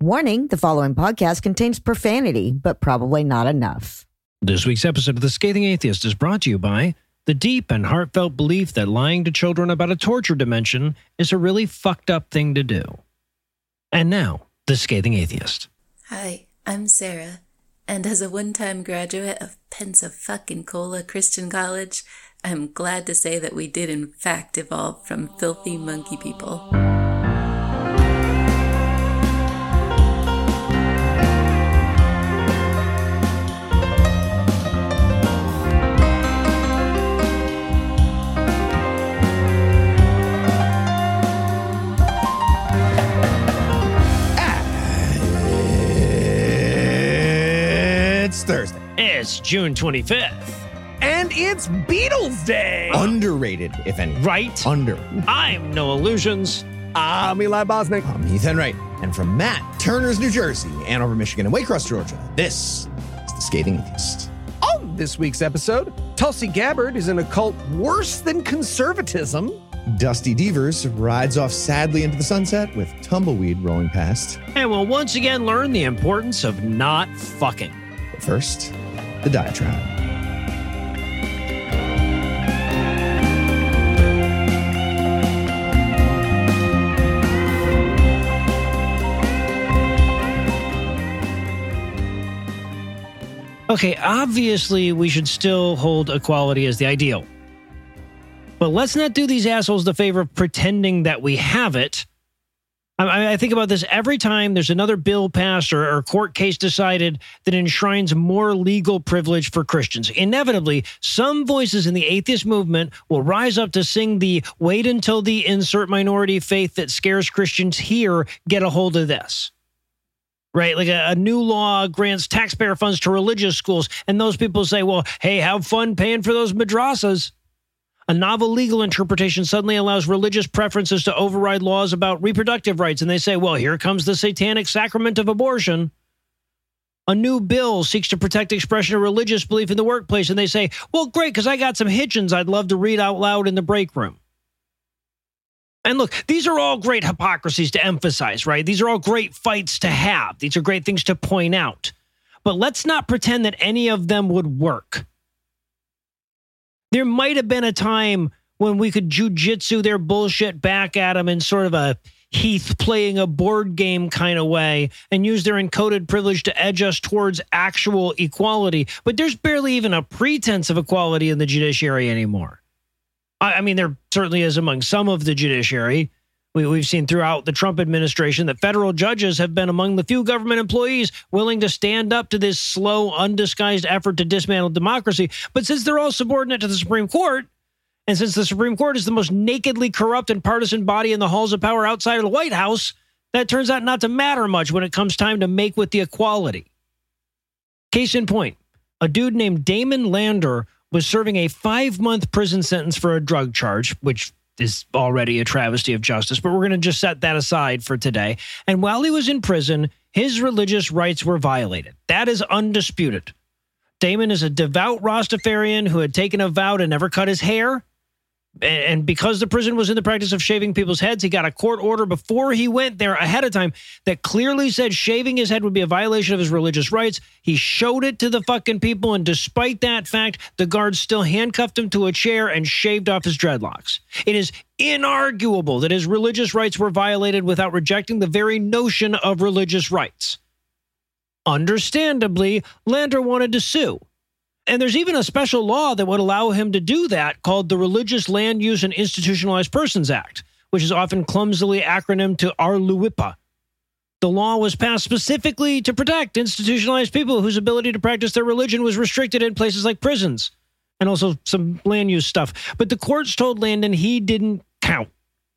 Warning, the following podcast contains profanity, but probably not enough. This week's episode of The Scathing Atheist is brought to you by the deep and heartfelt belief that lying to children about a torture dimension is a really fucked up thing to do. And now, The Scathing Atheist. Hi, I'm Sarah, and as a one-time graduate of Pensacola Christian College, I'm glad to say that we did in fact evolve from filthy monkey people. Thursday. It's June 25th. And it's Beatles Day. Underrated, if any. Right? Under. I'm Noah Illusions. I'm Eli Bosnick. I'm Ethan Wright. And from Matt, Turner's New Jersey, Andover, Michigan, and Waycross, Georgia, this is The Scathing Atheist. On this week's episode, Tulsi Gabbard is in a cult worse than conservatism. Dusty Devers rides off sadly into the sunset with tumbleweed rolling past. And we'll once again learn the importance of not fucking. But first, the diatribe. Okay, obviously we should still hold equality as the ideal. But let's not do these assholes the favor of pretending that we have it. I think about this every time there's another bill passed or court case decided that enshrines more legal privilege for Christians. Inevitably, some voices in the atheist movement will rise up to sing the wait until the insert minority faith that scares Christians here get a hold of this. Right? Like a new law grants taxpayer funds to religious schools, and those people say, well, hey, have fun paying for those madrasas. A novel legal interpretation suddenly allows religious preferences to override laws about reproductive rights, and they say, well, here comes the satanic sacrament of abortion. A new bill seeks to protect expression of religious belief in the workplace, and they say, well, great, because I got some Hitchens I'd love to read out loud in the break room. And look, these are all great hypocrisies to emphasize, right? These are all great fights to have. These are great things to point out. But let's not pretend that any of them would work. There might have been a time when we could jujitsu their bullshit back at them in sort of a Heath playing a board game kind of way and use their encoded privilege to edge us towards actual equality. But there's barely even a pretense of equality in the judiciary anymore. I mean, there certainly is among some of the judiciary. We've seen throughout the Trump administration that federal judges have been among the few government employees willing to stand up to this slow, undisguised effort to dismantle democracy. But since they're all subordinate to the Supreme Court, and since the Supreme Court is the most nakedly corrupt and partisan body in the halls of power outside of the White House, that turns out not to matter much when it comes time to make with the equality. Case in point, a dude named Damon Lander was serving a 5-month prison sentence for a drug charge, which is already a travesty of justice, but we're going to just set that aside for today. And while he was in prison, his religious rights were violated. That is undisputed. Damon is a devout Rastafarian who had taken a vow to never cut his hair. And because the prison was in the practice of shaving people's heads, he got a court order before he went there ahead of time that clearly said shaving his head would be a violation of his religious rights. He showed it to the fucking people, and despite that fact, the guards still handcuffed him to a chair and shaved off his dreadlocks. It is inarguable that his religious rights were violated without rejecting the very notion of religious rights. Understandably, Lander wanted to sue. And there's even a special law that would allow him to do that called the Religious Land Use and Institutionalized Persons Act, which is often clumsily acronymed to RLUIPA. The law was passed specifically to protect institutionalized people whose ability to practice their religion was restricted in places like prisons, and also some land use stuff. But the courts told Landon he didn't count.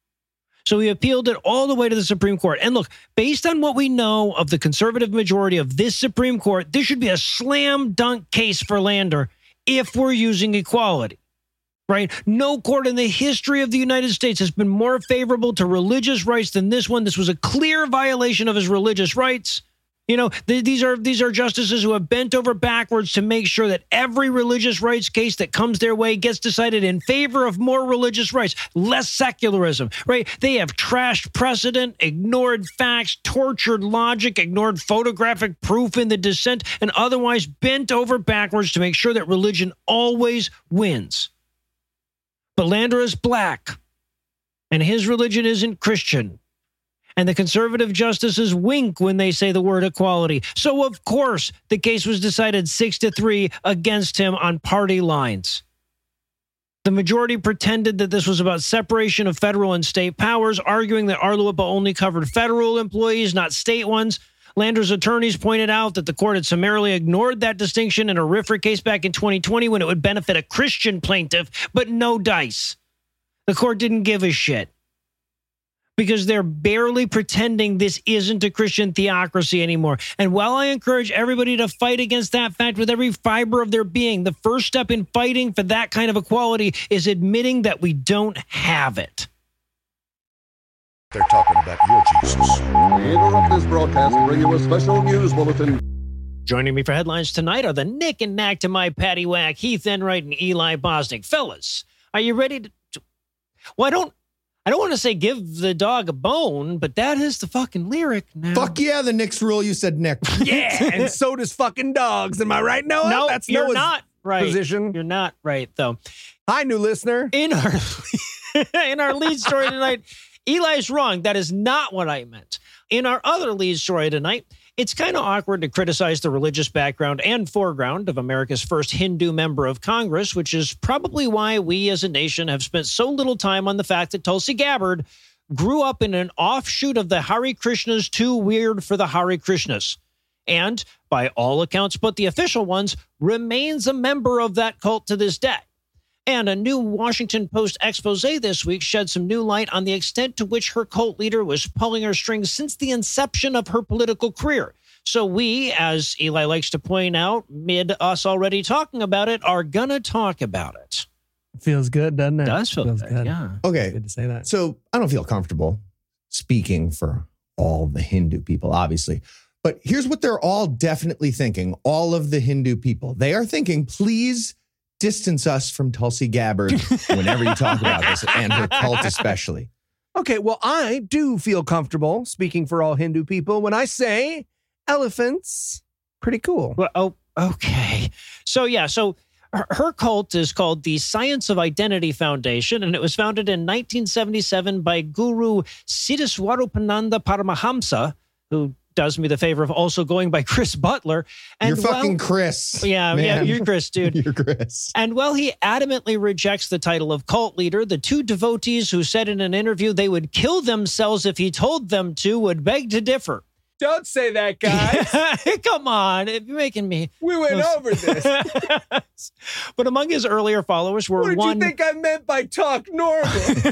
So he appealed it all the way to the Supreme Court. And look, based on what we know of the conservative majority of this Supreme Court, this should be a slam dunk case for Lander if we're using equality, right? No court in the history of the United States has been more favorable to religious rights than this one. This was a clear violation of his religious rights. You know, these are justices who have bent over backwards to make sure that every religious rights case that comes their way gets decided in favor of more religious rights, less secularism, right? They have trashed precedent, ignored facts, tortured logic, ignored photographic proof in the dissent, and otherwise bent over backwards to make sure that religion always wins. But Landra is black, and his religion isn't Christian. And the conservative justices wink when they say the word equality. So, of course, the case was decided 6-3 against him on party lines. The majority pretended that this was about separation of federal and state powers, arguing that Arluapa only covered federal employees, not state ones. Landra's attorneys pointed out that the court had summarily ignored that distinction in a RFRA case back in 2020 when it would benefit a Christian plaintiff, but no dice. The court didn't give a shit, because they're barely pretending this isn't a Christian theocracy anymore. And while I encourage everybody to fight against that fact with every fiber of their being, the first step in fighting for that kind of equality is admitting that we don't have it. They're talking about your Jesus. We interrupt this broadcast and bring you a special news bulletin. Joining me for headlines tonight are the Nick and Knack to my Patty Whack, Heath Enright, and Eli Bosnick. Fellas, are you ready to... Well, I don't want to say give the dog a bone, but that is the fucking lyric now. Fuck yeah, the Knicks rule. You said Nick. Yeah, and so does fucking dogs. Am I right, Noah? No, that's you're Noah's not right. position. You're not right, though. Hi, new listener. In our lead story tonight, Eli's wrong. That is not what I meant. In our other lead story tonight, it's kind of awkward to criticize the religious background and foreground of America's first Hindu member of Congress, which is probably why we as a nation have spent so little time on the fact that Tulsi Gabbard grew up in an offshoot of the Hare Krishnas too weird for the Hare Krishnas. And, by all accounts but the official ones, remains a member of that cult to this day. And a new Washington Post expose this week shed some new light on the extent to which her cult leader was pulling her strings since the inception of her political career. So we, as Eli likes to point out, mid us already talking about it, are going to talk about it. Feels good, doesn't it? It does feel good, yeah. Okay. Good to say that. So I don't feel comfortable speaking for all the Hindu people, obviously. But here's what they're all definitely thinking. All of the Hindu people. They are thinking, please distance us from Tulsi Gabbard whenever you talk about this, and her cult especially. Okay, well, I do feel comfortable speaking for all Hindu people when I say elephants. Pretty cool. Well, okay. So her cult is called the Science of Identity Foundation, and it was founded in 1977 by Guru Siddhaswarupananda Paramahamsa, who does me the favor of also going by Chris Butler. And you're fucking Chris. Yeah, you're Chris, dude. You're Chris. And while he adamantly rejects the title of cult leader, the two devotees who said in an interview they would kill themselves if he told them to would beg to differ. Don't say that, guys. Come on, you're making me. We went over this. But among his earlier followers were what did you think I meant by talk normal?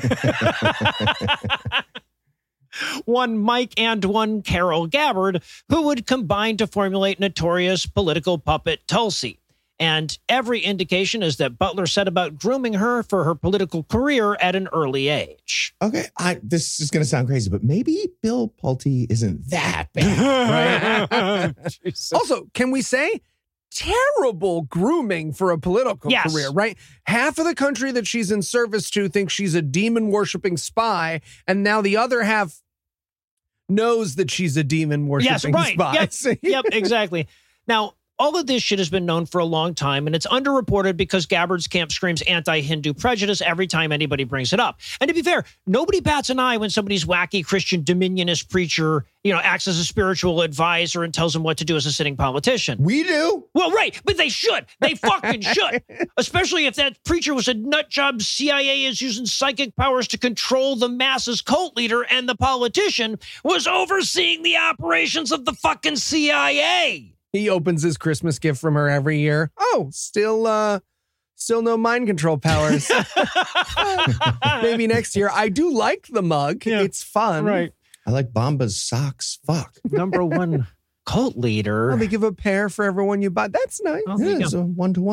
One Mike and one Carol Gabbard, who would combine to formulate notorious political puppet Tulsi. And every indication is that Butler set about grooming her for her political career at an early age. Okay, this is going to sound crazy, but maybe Bill Pulte isn't that bad, right? Also, can we say terrible grooming for a political career, right? Half of the country that she's in service to thinks she's a demon-worshipping spy, and now the other half knows that she's a demon-worshipping spy. Yep, exactly. Now, all of this shit has been known for a long time, and it's underreported because Gabbard's camp screams anti-Hindu prejudice every time anybody brings it up. And to be fair, nobody bats an eye when somebody's wacky Christian dominionist preacher, acts as a spiritual advisor and tells them what to do as a sitting politician. We do. Well, right, but they should. They fucking should. Especially if that preacher was a nut job CIA is using psychic powers to control the masses cult leader and the politician was overseeing the operations of the fucking CIA. He opens his Christmas gift from her every year. Oh, still no mind control powers. Maybe next year. I do like the mug. Yeah. It's fun. Right. I like Bomba's socks. Fuck. Number one cult leader. Well, they give a pair for everyone you buy. That's nice. Yeah, it's a 1-to-1.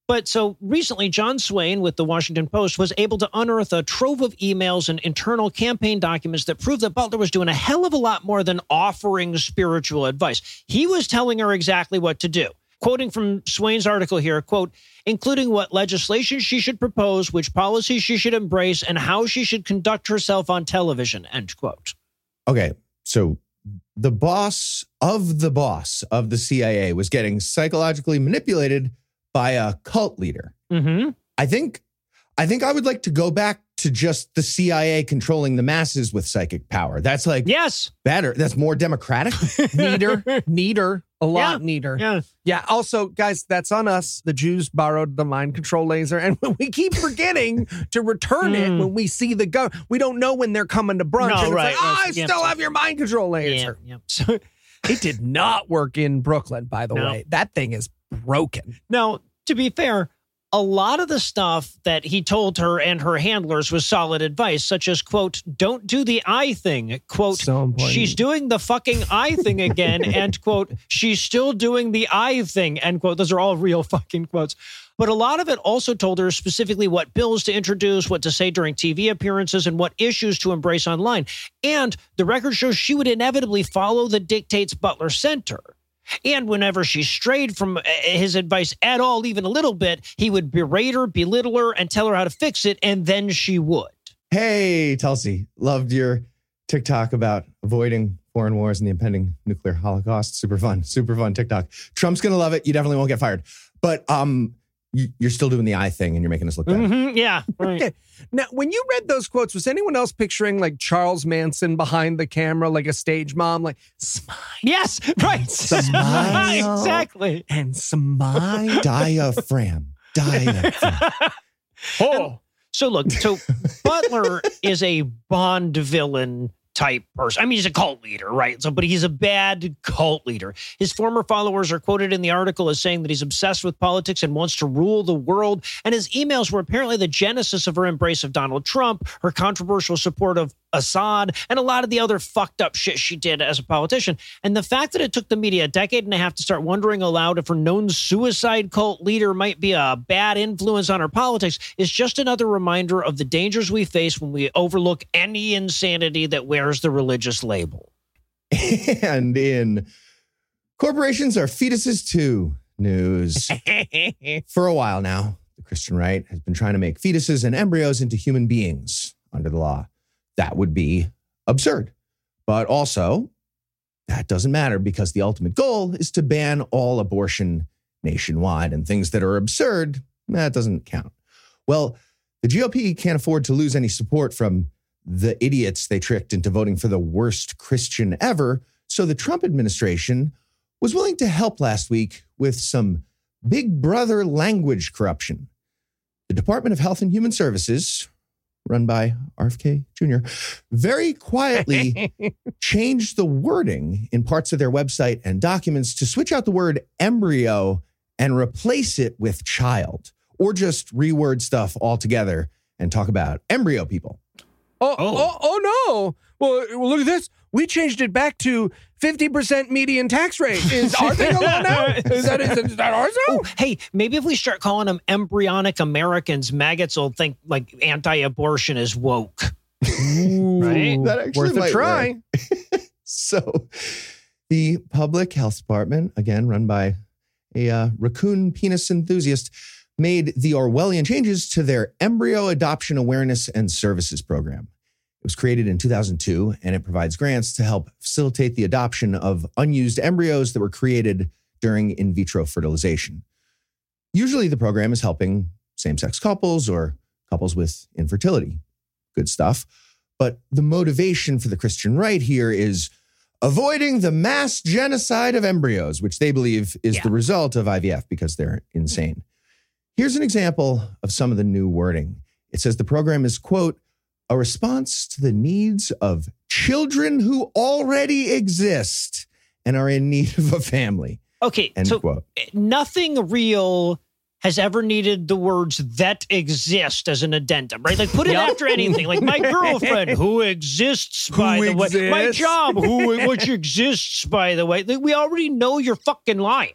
But so recently, John Swain with the Washington Post was able to unearth a trove of emails and internal campaign documents that proved that Butler was doing a hell of a lot more than offering spiritual advice. He was telling her exactly what to do. Quoting from Swain's article here, quote, including what legislation she should propose, which policies she should embrace, and how she should conduct herself on television, end quote. Okay, so the boss of the CIA was getting psychologically manipulated by a cult leader. Mm-hmm. I think I would like to go back to just the CIA controlling the masses with psychic power. That's like better. That's more democratic. Neater. A lot neater. Yeah. Also, guys, that's on us. The Jews borrowed the mind control laser, and we keep forgetting to return it when we see the gun. We don't know when they're coming to brunch. No, and it's right. like, I still have your mind control laser. Yeah. So, it did not work in Brooklyn, by the way. That thing is broken. Now, to be fair, a lot of the stuff that he told her and her handlers was solid advice, such as, quote, don't do the eye thing, quote, she's doing the fucking eye thing again, and, quote, she's still doing the eye thing, end quote. Those are all real fucking quotes. But a lot of it also told her specifically what bills to introduce, what to say during TV appearances, and what issues to embrace online. And the record shows she would inevitably follow the dictates Butler sent her. And whenever she strayed from his advice at all, even a little bit, he would berate her, belittle her, and tell her how to fix it, and then she would. Hey, Tulsi, loved your TikTok about avoiding foreign wars and the impending nuclear holocaust. Super fun TikTok. Trump's going to love it. You definitely won't get fired. But you're still doing the eye thing, and you're making us look bad. Mm-hmm, yeah. Right. Okay. Now, when you read those quotes, was anyone else picturing like Charles Manson behind the camera, like a stage mom, like smile? Yes, right. Smile. Exactly. And smile. Diaphragm. Oh. So look, Butler is a Bond villain type person. I mean, he's a cult leader, right? But he's a bad cult leader. His former followers are quoted in the article as saying that he's obsessed with politics and wants to rule the world. And his emails were apparently the genesis of her embrace of Donald Trump, her controversial support of Assad, and a lot of the other fucked up shit she did as a politician. And the fact that it took the media a decade and a half to start wondering aloud if her known suicide cult leader might be a bad influence on her politics is just another reminder of the dangers we face when we overlook any insanity that wears the religious label. And in corporations are fetuses too news. For a while now, the Christian right has been trying to make fetuses and embryos into human beings under the law. That would be absurd. But also, that doesn't matter because the ultimate goal is to ban all abortion nationwide, and things that are absurd, that doesn't count. Well, the GOP can't afford to lose any support from the idiots they tricked into voting for the worst Christian ever, so the Trump administration was willing to help last week with some Big Brother language corruption. The Department of Health and Human Services, run by RFK Jr., very quietly changed the wording in parts of their website and documents to switch out the word embryo and replace it with child, or just reword stuff altogether and talk about embryo people. Oh no. Well, look at this. We changed it back to 50% median tax rate. Is our thing allowed now? Is that ours now? Oh, hey, maybe if we start calling them embryonic Americans, maggots will think like anti-abortion is woke. Right? That actually Worth a try. So the Public Health Department, again, run by a raccoon penis enthusiast, made the Orwellian changes to their Embryo Adoption Awareness and Services Program. It was created in 2002, and it provides grants to help facilitate the adoption of unused embryos that were created during in vitro fertilization. Usually the program is helping same-sex couples or couples with infertility. Good stuff. But the motivation for the Christian right here is avoiding the mass genocide of embryos, which they believe is the result of IVF because they're insane. Here's an example of some of the new wording. It says the program is, quote, a response to the needs of children who already exist and are in need of a family. Okay, End so quote. Nothing real has ever needed the words that exist as an addendum, right? Like put it after anything. Like my girlfriend who exists, by the way. My job which exists, by the way. Like, we already know you're fucking lying.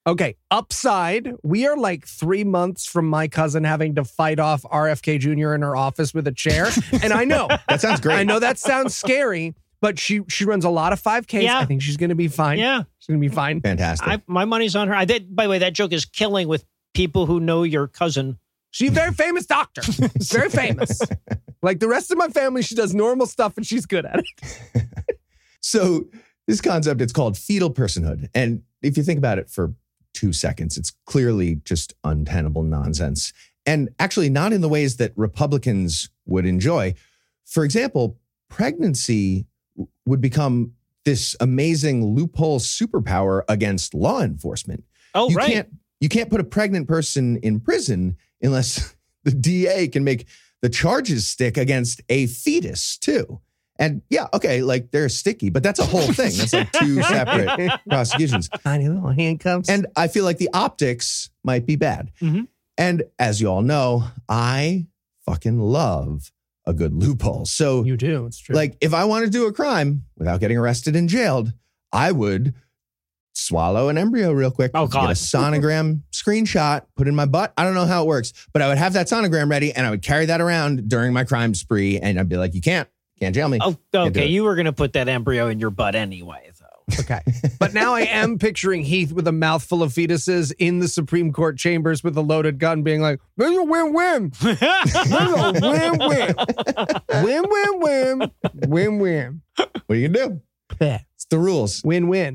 Okay, upside, we are like 3 months from my cousin having to fight off RFK Jr. in her office with a chair. And I know. That sounds great. I know that sounds scary, but she runs a lot of 5Ks. Yeah. I think she's going to be fine. Yeah. She's going to be fine. Fantastic. My money's on her. By the way, that joke is killing with people who know your cousin. She's a very famous doctor. Very famous. Like the rest of my family, she does normal stuff and she's good at it. So this concept, it's called fetal personhood. And if you think about it for 2 seconds, it's clearly just untenable nonsense. And actually not in the ways that Republicans would enjoy. For example, pregnancy would become this amazing loophole superpower against law enforcement. Oh, right. You can't put a pregnant person in prison unless the DA can make the charges stick against a fetus too. And yeah, okay, like they're sticky, but that's a whole thing. That's like 2 separate prosecutions. Tiny little handcuffs. And I feel like the optics might be bad. Mm-hmm. And as you all know, I fucking love a good loophole. So you do, it's true. like if I want to do a crime without getting arrested and jailed, I would swallow an embryo real quick. Oh, God. Get a sonogram screenshot, put it in my butt. I don't know how it works, but I would have that sonogram ready and I would carry that around during my crime spree. And I'd be like, you can't jail me. Oh, okay. You were going to put that embryo in your butt anyway, though. Okay. But now I am picturing Heath with a mouthful of fetuses in the Supreme Court chambers with a loaded gun being like, this is a win-win. This is a win-win. Win-win-win. Win-win. What are you going to do? It's the rules. Win-win.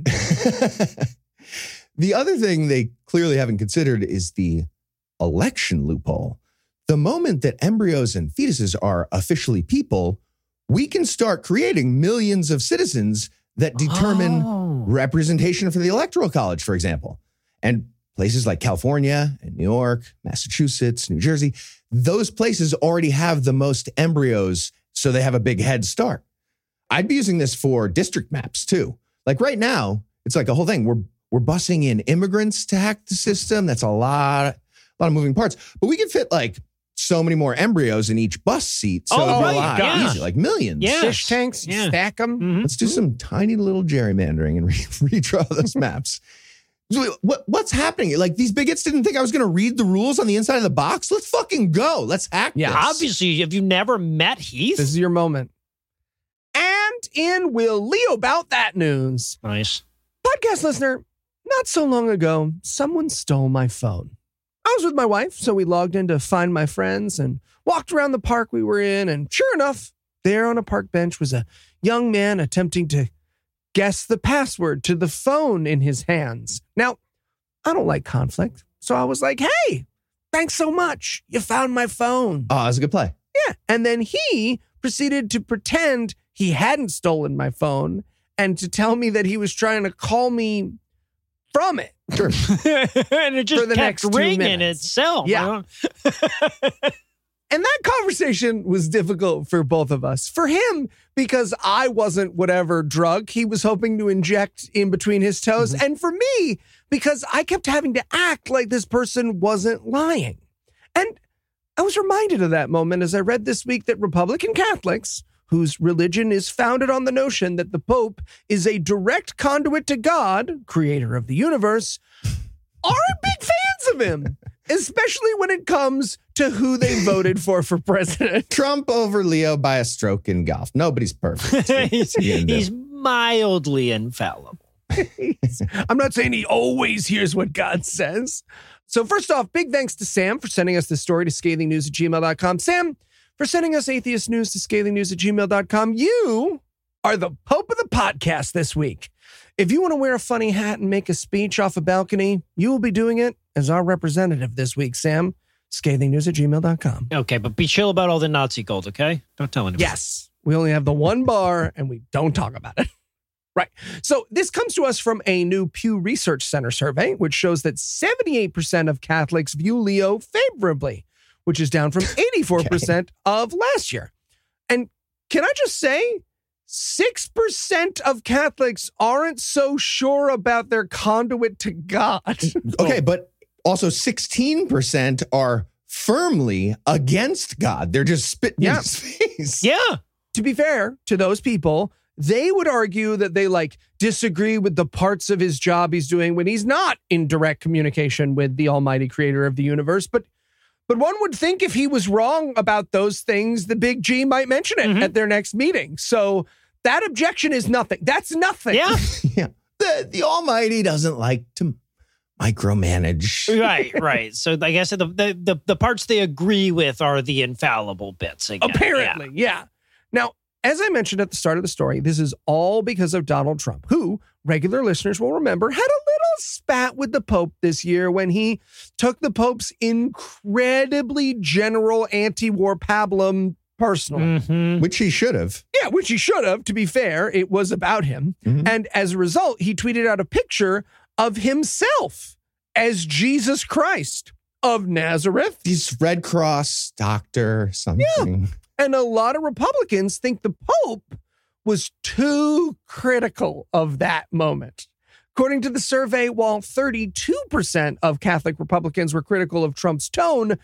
The other thing they clearly haven't considered is the election loophole. The moment that embryos and fetuses are officially people, we can start creating millions of citizens that determine representation for the Electoral College, for example. And places like California and New York, Massachusetts, New Jersey, those places already have the most embryos, so they have a big head start. I'd be using this for district maps too. Like right now, it's like a whole thing. We're busing in immigrants to hack the system. That's a lot of moving parts. But we could fit like so many more embryos in each bus seat. So it'd be a lot easier, like millions. Yeah. Fish tanks, you stack them. Mm-hmm. Let's do some tiny little gerrymandering and redraw those maps. What's happening? Like these bigots didn't think I was going to read the rules on the inside of the box. Let's fucking go. Let's hack this. Obviously, if you've never met Heath. This is your moment. And in will Leo about that news. Nice. Podcast listener, not so long ago, someone stole my phone. I was with my wife, so we logged in to find my friends and walked around the park we were in. And sure enough, there on a park bench was a young man attempting to guess the password to the phone in his hands. Now, I don't like conflict, so I was like, hey, thanks so much. You found my phone. Oh, that was a good play. Yeah. And then he proceeded to pretend he hadn't stolen my phone and to tell me that he was trying to call me from it. Sure. And it just For the kept next 2 ringing minutes. itself. Yeah. And that conversation was difficult for both of us. For him, because I wasn't whatever drug he was hoping to inject in between his toes. Mm-hmm. And for me, because I kept having to act like this person wasn't lying. And I was reminded of that moment as I read this week that Republican Catholics, whose religion is founded on the notion that the Pope is a direct conduit to God, creator of the universe, aren't big fans of him, especially when it comes to who they voted for president. Trump over Leo by a stroke in golf. Nobody's perfect. He's mildly infallible. I'm not saying he always hears what God says. So first off, big thanks to Sam for sending us this story to scathingnews@gmail.com. Sam, for sending us atheist news to scathingnews@gmail.com. You are the Pope of the podcast this week. If you want to wear a funny hat and make a speech off a balcony, you will be doing it as our representative this week, Sam. scathingnews@gmail.com. Okay, but be chill about all the Nazi gold, okay? Don't tell anybody. Yes, we only have the one bar and we don't talk about it. Right. So this comes to us from a new Pew Research Center survey, which shows that 78% of Catholics view Leo favorably, which is down from 84% of last year. And can I just say, 6% of Catholics aren't so sure about their conduit to God. Okay, but also 16% are firmly against God. They're just spitting in his face. Yeah. To be fair to those people, they would argue that they disagree with the parts of his job he's doing when he's not in direct communication with the almighty creator of the universe. But one would think if he was wrong about those things, the big G might mention it at their next meeting. So that objection is nothing. That's nothing. Yeah. Yeah. The almighty doesn't like to micromanage. Right. So I guess the parts they agree with are the infallible bits. Again. Apparently, yeah. Now, as I mentioned at the start of the story, this is all because of Donald Trump, who regular listeners will remember had a little spat with the Pope this year when he took the Pope's incredibly general anti-war pablum personally. Mm-hmm. Which he should have. Yeah, which he should have. To be fair, it was about him. Mm-hmm. And as a result, he tweeted out a picture of himself as Jesus Christ of Nazareth. He's Red Cross doctor, something. Yeah. And a lot of Republicans think the Pope was too critical of that moment. According to the survey, while 32% of Catholic Republicans were critical of Trump's tone,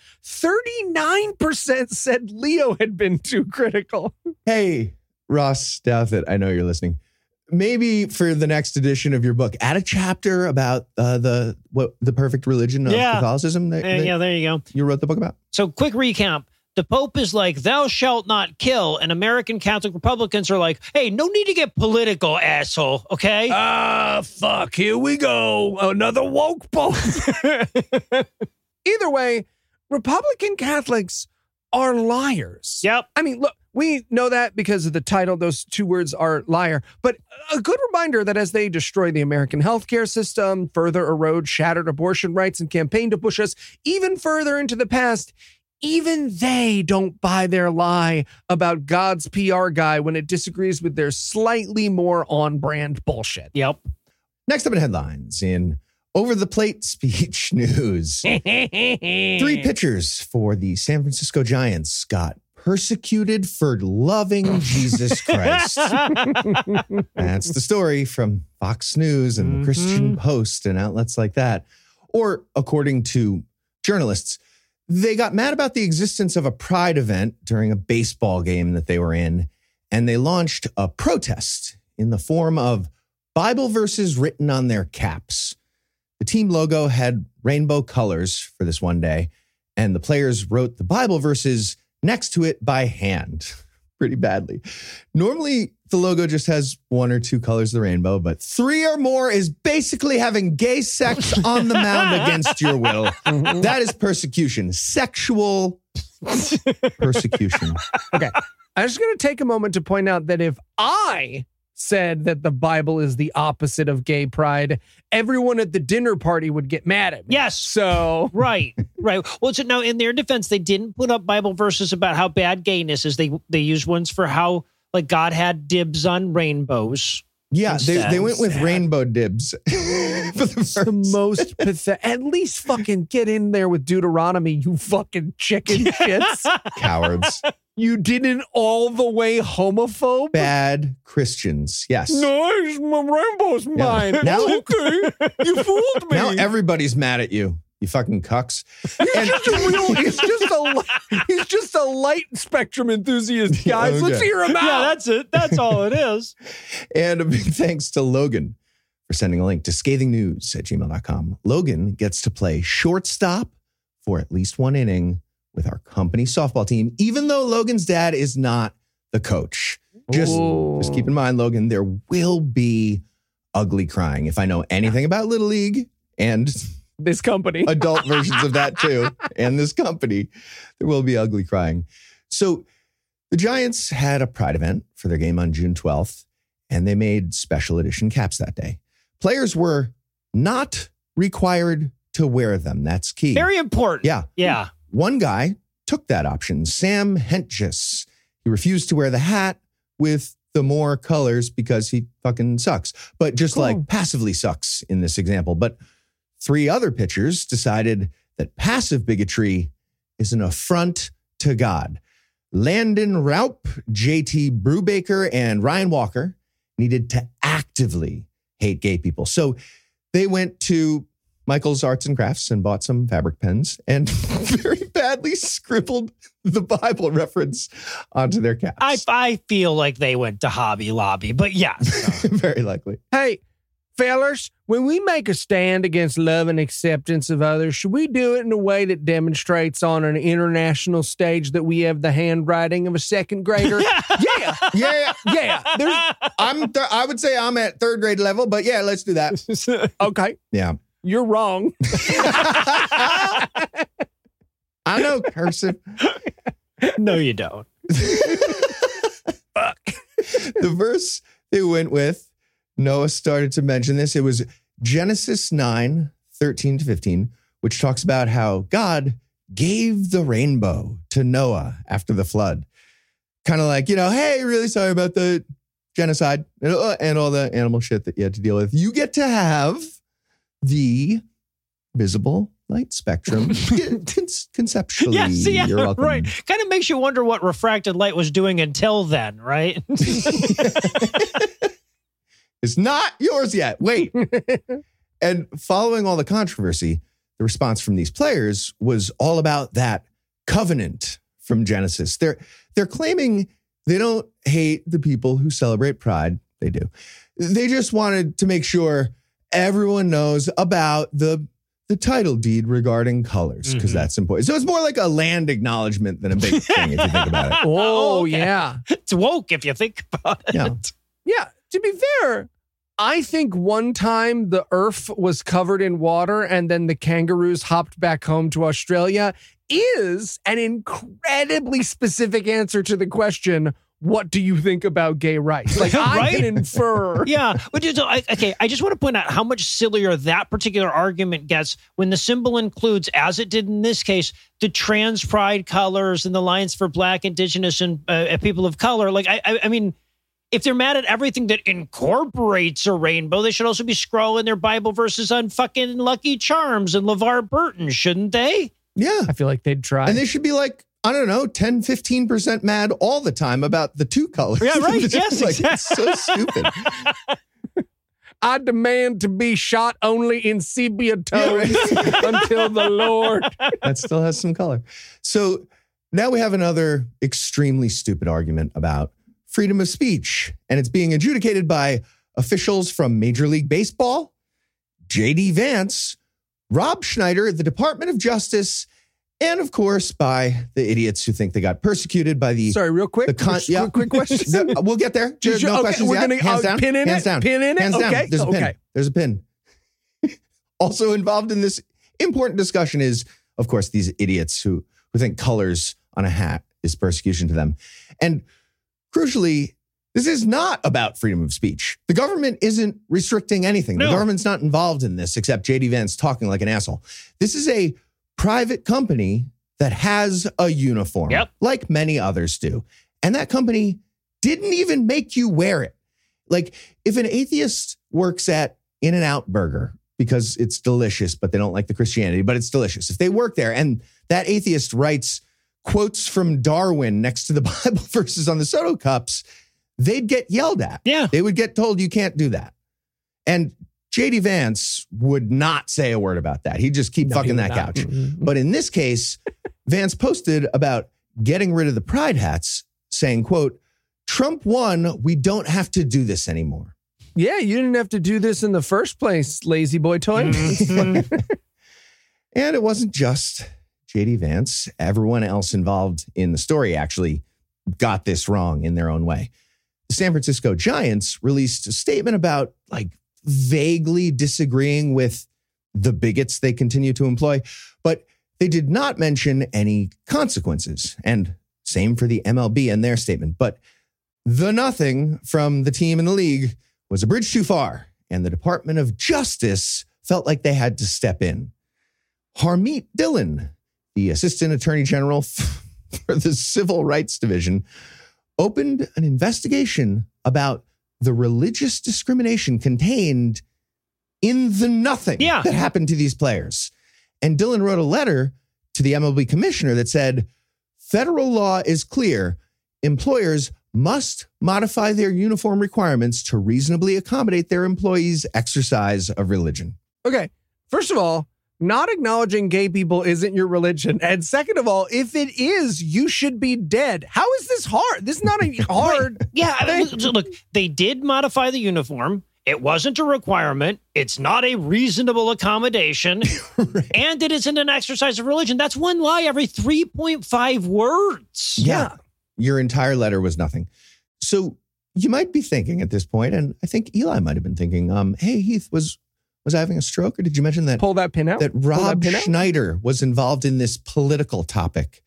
39% said Leo had been too critical. Hey, Ross Douthat, I know you're listening. Maybe for the next edition of your book, add a chapter about the perfect religion of Catholicism. There you go. You wrote the book about. So quick recap. The Pope is like, thou shalt not kill. And American Catholic Republicans are like, hey, no need to get political, asshole. Okay? Fuck. Here we go. Another woke Pope. Either way, Republican Catholics are liars. Yep. I mean, look, we know that because of the title. Those two words are liar. But a good reminder that as they destroy the American healthcare system, further erode shattered abortion rights, and campaign to push us even further into the past, even they don't buy their lie about God's PR guy when it disagrees with their slightly more on-brand bullshit. Yep. Next up in headlines in over-the-plate speech news. 3 pitchers for the San Francisco Giants got persecuted for loving Jesus Christ. That's the story from Fox News and the Christian Post and outlets like that. Or, according to journalists, they got mad about the existence of a pride event during a baseball game that they were in, and they launched a protest in the form of Bible verses written on their caps. The team logo had rainbow colors for this one day, and the players wrote the Bible verses next to it by hand pretty badly. Normally, the logo just has 1 or 2 colors of the rainbow, but 3 or more is basically having gay sex on the mound against your will. That is persecution. Sexual persecution. Okay. I'm just going to take a moment to point out that if I said that the Bible is the opposite of gay pride, everyone at the dinner party would get mad at me. Yes. So. Right. Well, so now in their defense, they didn't put up Bible verses about how bad gayness is. They used ones for how God had dibs on rainbows. Yeah, they went with rainbow dibs. It's the most pathetic. At least fucking get in there with Deuteronomy, you fucking chicken shits. Cowards. You didn't all the way homophobe? Bad Christians, yes. Nice, my rainbow's mine. Now, okay, you fooled me. Now everybody's mad at you, you fucking cucks. He's just a light spectrum enthusiast, guys. Okay. Let's hear him out. Yeah, that's it. That's all it is. And a big thanks to Logan for sending a link to scathingnews@gmail.com. Logan gets to play shortstop for at least 1 inning with our company softball team, even though Logan's dad is not the coach. Just keep in mind, Logan, there will be ugly crying. If I know anything about Little League and this company, adult versions of that too, and this company, there will be ugly crying. So the Giants had a pride event for their game on June 12th, and they made special edition caps that day. Players were not required to wear them. That's key. Very important. Yeah. One guy took that option, Sam Hentges. He refused to wear the hat with the more colors because he fucking sucks, but just like passively sucks in this example. But 3 other pitchers decided that passive bigotry is an affront to God. Landon Raup, JT Brubaker, and Ryan Walker needed to actively hate gay people. So they went to Michael's Arts and Crafts and bought some fabric pens and very badly scribbled the Bible reference onto their caps. I feel like they went to Hobby Lobby, but yeah. Very likely. Hey, fellers, when we make a stand against love and acceptance of others, should we do it in a way that demonstrates on an international stage that we have the handwriting of a second grader? Yeah. I would say I'm at third grade level, but yeah, let's do that. Okay. Yeah. You're wrong. I know cursive. No, you don't. Fuck. The verse they went with, Noah started to mention this. It was Genesis 9:13-15, which talks about how God gave the rainbow to Noah after the flood. Kind of like, hey, really sorry about the genocide and all the animal shit that you had to deal with. You get to have the visible light spectrum conceptually. Yeah, you're welcome. Right. Kind of makes you wonder what refracted light was doing until then, right? It's not yours yet. Wait. And following all the controversy, the response from these players was all about that covenant from Genesis. They're claiming they don't hate the people who celebrate Pride. They do. They just wanted to make sure everyone knows about the title deed regarding colors, because that's important. So it's more like a land acknowledgement than a big thing if you think about it. Oh, okay. Yeah. It's woke if you think about it. Yeah. To be fair, I think one time the earth was covered in water and then the kangaroos hopped back home to Australia is an incredibly specific answer to the question, what do you think about gay rights? Like, I can infer. Yeah. But I just want to point out how much sillier that particular argument gets when the symbol includes, as it did in this case, the trans pride colors and the lines for Black, Indigenous, and people of color. Like, I mean, if they're mad at everything that incorporates a rainbow, they should also be scrolling their Bible verses on fucking Lucky Charms and LeVar Burton, shouldn't they? Yeah. I feel like they'd try. And they should be like, I don't know, 10, 15% mad all the time about the two colors. Yeah, right. Yes, like, it's so stupid. I demand to be shot only in sepia tones until the Lord. That still has some color. So now we have another extremely stupid argument about freedom of speech, and it's being adjudicated by officials from Major League Baseball, J.D. Vance, Rob Schneider, the Department of Justice, and of course by the idiots who think they got persecuted by the... Sorry, real quick. Quick question. We'll get there. There's no questions we're yet. Gonna, hands down. Pin in hands it. Down. Pin in it. Hands okay. down. There's a pin. Okay. There's a pin. Also involved in this important discussion is, of course, these idiots who think colors on a hat is persecution to them. And crucially, this is not about freedom of speech. The government isn't restricting anything. No. The government's not involved in this, except J.D. Vance talking like an asshole. This is a private company that has a uniform, like many others do. And that company didn't even make you wear it. Like, if an atheist works at In-N-Out Burger because it's delicious, but they don't like the Christianity, but it's delicious. If they work there and that atheist writes quotes from Darwin next to the Bible verses on the soda cups, they'd get yelled at. Yeah. They would get told you can't do that. And J.D. Vance would not say a word about that. He'd just keep fucking that couch. But in this case, Vance posted about getting rid of the pride hats, saying, quote, Trump won, we don't have to do this anymore. Yeah, you didn't have to do this in the first place, lazy boy toy. And it wasn't just J.D. Vance. Everyone else involved in the story actually got this wrong in their own way. The San Francisco Giants released a statement about, like, vaguely disagreeing with the bigots they continue to employ, but they did not mention any consequences. And same for the MLB and their statement. But the nothing from the team in the league was a bridge too far, and the Department of Justice felt like they had to step in. Harmeet Dillon, the Assistant Attorney General for the Civil Rights Division, opened an investigation about the religious discrimination contained in the nothing that happened to these players. And Dillon wrote a letter to the MLB commissioner that said, federal law is clear. Employers must modify their uniform requirements to reasonably accommodate their employees' exercise of religion. Okay. First of all, not acknowledging gay people isn't your religion. And second of all, if it is, you should be dead. How is this hard? This is not a hard Right. Yeah, look, they did modify the uniform. It wasn't a requirement. It's not a reasonable accommodation. Right. And it isn't an exercise of religion. That's one lie every 3.5 words. Yeah. Your entire letter was nothing. So you might be thinking at this point, and I think Eli might have been thinking, hey, Heath, was I having a stroke? Or did you mention that? Pull that pin out. That Rob Schneider was involved in this political topic.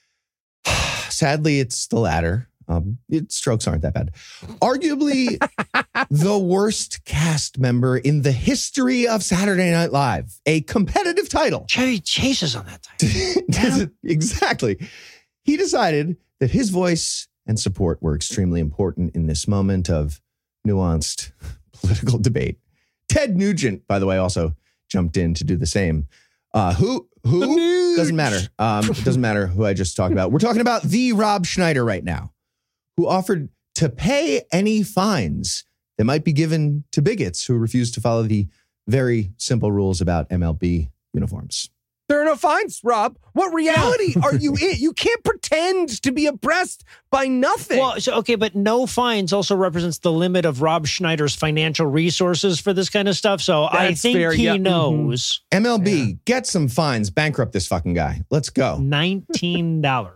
Sadly, it's the latter. Strokes aren't that bad. Arguably the worst cast member in the history of Saturday Night Live. A competitive title. Chevy Chase is on that title. Exactly. He decided that his voice and support were extremely important in this moment of nuanced political debate. Ted Nugent, by the way, also jumped in to do the same. Who? Doesn't matter. It doesn't matter who I just talked about. We're talking about the Rob Schneider right now, who offered to pay any fines that might be given to bigots who refuse to follow the very simple rules about MLB uniforms. There are no fines, Rob. What reality are you in? You can't pretend to be oppressed by nothing. Well, but no fines also represents the limit of Rob Schneider's financial resources for this kind of stuff. So that's I think fair. He knows. MLB, get some fines. Bankrupt this fucking guy. Let's go. $19.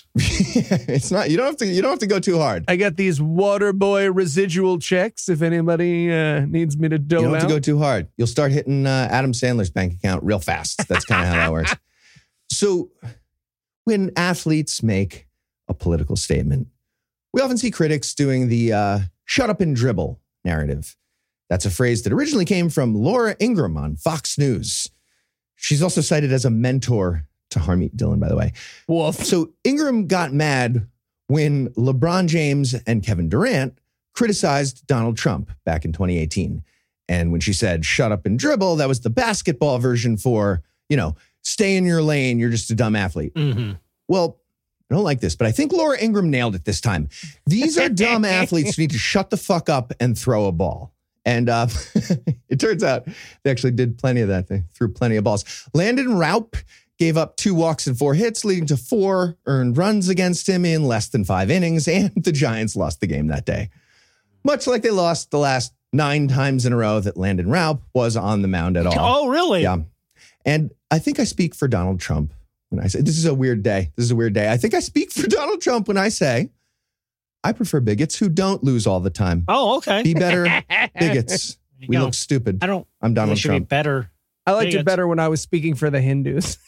It's not. You don't have to go too hard. I got these Waterboy residual checks. If anybody needs me to dole out. You don't have to go too hard. You'll start hitting Adam Sandler's bank account real fast. That's kind of how that works. So, when athletes make a political statement, we often see critics doing the "shut up and dribble" narrative. That's a phrase that originally came from Laura Ingraham on Fox News. She's also cited as a mentor to Harmeet Dillon, by the way. Well, so Ingram got mad when LeBron James and Kevin Durant criticized Donald Trump back in 2018. And when she said, shut up and dribble, that was the basketball version for, stay in your lane. You're just a dumb athlete. Mm-hmm. Well, I don't like this, but I think Laura Ingraham nailed it this time. These are dumb athletes who need to shut the fuck up and throw a ball. And it turns out they actually did plenty of that. They threw plenty of balls. Landon Raup gave up 2 walks and 4 hits, leading to 4 earned runs against him in less than 5 innings, and the Giants lost the game that day. Much like they lost the last 9 times in a row that Landon Raup was on the mound at all. Oh, really? Yeah. And I think I speak for Donald Trump when I say, this is a weird day. I think I speak for Donald Trump when I say, I prefer bigots who don't lose all the time. Oh, okay. Be better bigots. We look stupid. I'm Donald Trump. Be better. I liked it better when I was speaking for the Hindus.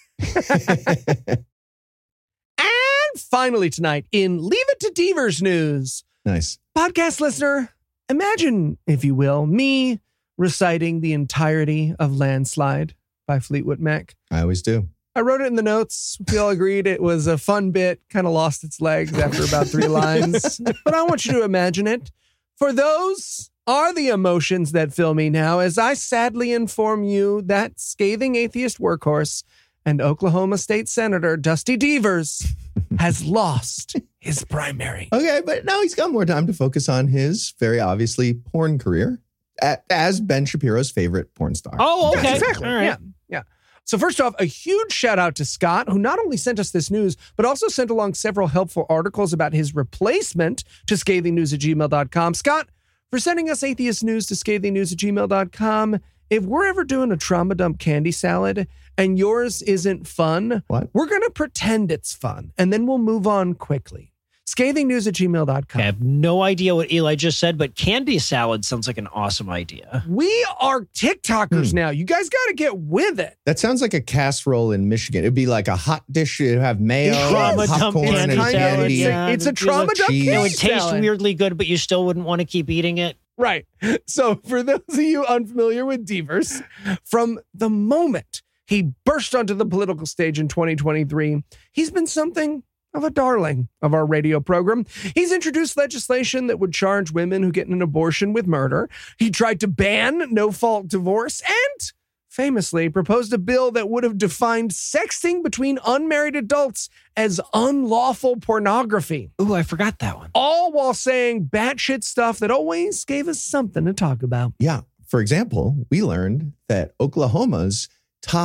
And finally tonight in Leave It to Devers news. Nice. Podcast listener, imagine, if you will, me reciting the entirety of Landslide by Fleetwood Mac. I always do. I wrote it in the notes. We all agreed it was a fun bit, kind of lost its legs after about 3 lines. But I want you to imagine it. For those are the emotions that fill me now as I sadly inform you that scathing atheist workhorse and Oklahoma State Senator Dusty Devers has lost his primary. Okay, but now he's got more time to focus on his very obviously porn career as Ben Shapiro's favorite porn star. Oh, okay. Yes, exactly. All right. Yeah. So first off, a huge shout out to Scott, who not only sent us this news, but also sent along several helpful articles about his replacement to scathingnews@gmail.com. Scott, for sending us atheist news to scathingnews@gmail.com. If we're ever doing a trauma dump candy salad and yours isn't fun, we're going to pretend it's fun and then we'll move on quickly. Scathingnews@gmail.com. I have no idea what Eli just said, but candy salad sounds like an awesome idea. We are TikTokers now. You guys got to get with it. That sounds like a casserole in Michigan. It'd be like a hot dish. It'd have mayo, popcorn, and candy. Yeah, it's a trauma dump candy salad. It would taste salad. Weirdly good, but you still wouldn't want to keep eating it. Right. So for those of you unfamiliar with Devers, from the moment he burst onto the political stage in 2023, he's been something of a darling of our radio program. He's introduced legislation that would charge women who get an abortion with murder. He tried to ban no-fault divorce and famously proposed a bill that would have defined sexting between unmarried adults as unlawful pornography. Ooh, I forgot that one. All while saying batshit stuff that always gave us something to talk about. Yeah. For example, we learned that Oklahoma's top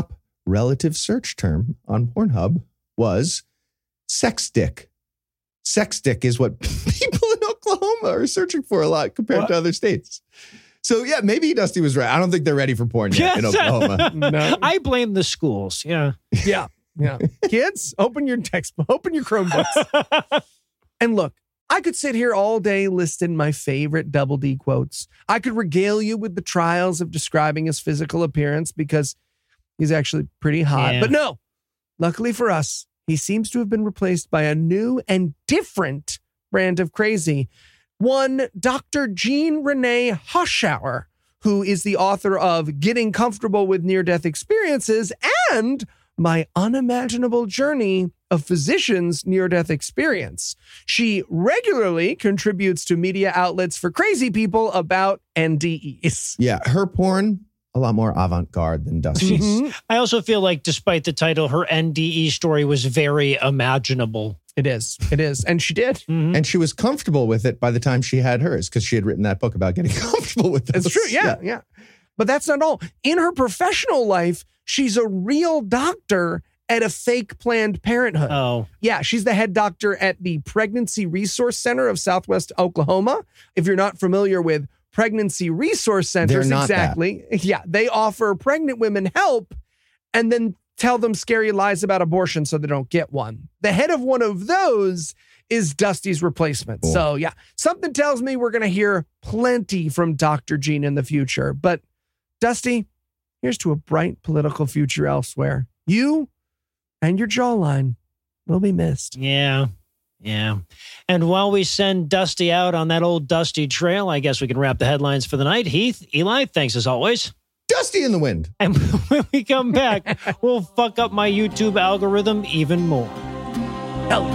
relative search term on Pornhub was sex dick. Sex dick is what people in Oklahoma are searching for a lot compared to other states. So yeah, maybe Dusty was right. I don't think they're ready for porn yet in Oklahoma. No. I blame the schools. Yeah. Yeah. Kids, open your textbook, open your Chromebooks. And look, I could sit here all day listing my favorite Double D quotes. I could regale you with the trials of describing his physical appearance because he's actually pretty hot. Yeah. But no, luckily for us, he seems to have been replaced by a new and different brand of crazy. One Dr. Jean Renee Hoschauer, who is the author of Getting Comfortable with Near-Death Experiences and My Unimaginable Journey of Physicians' Near-Death Experience. She regularly contributes to media outlets for crazy people about NDEs. Yeah, her porn, a lot more avant-garde than Dusty's. Mm-hmm. I also feel like despite the title, her NDE story was very imaginable. It is. And she did. Mm-hmm. And she was comfortable with it by the time she had hers because she had written that book about getting comfortable with it. It's true. Yeah. But that's not all. In her professional life, she's a real doctor at a fake Planned Parenthood. Oh. Yeah, she's the head doctor at the Pregnancy Resource Center of Southwest Oklahoma. If you're not familiar with Pregnancy Resource Centers, exactly. That. Yeah, they offer pregnant women help and then tell them scary lies about abortion so they don't get one. The head of one of those is Dusty's replacement. Cool. So yeah, something tells me we're going to hear plenty from Dr. Jean in the future. But Dusty, here's to a bright political future elsewhere. You and your jawline will be missed. Yeah. And while we send Dusty out on that old dusty trail, I guess we can wrap the headlines for the night. Heath, Eli, thanks as always. Dusty in the wind. And when we come back, we'll fuck up my YouTube algorithm even more. Hell.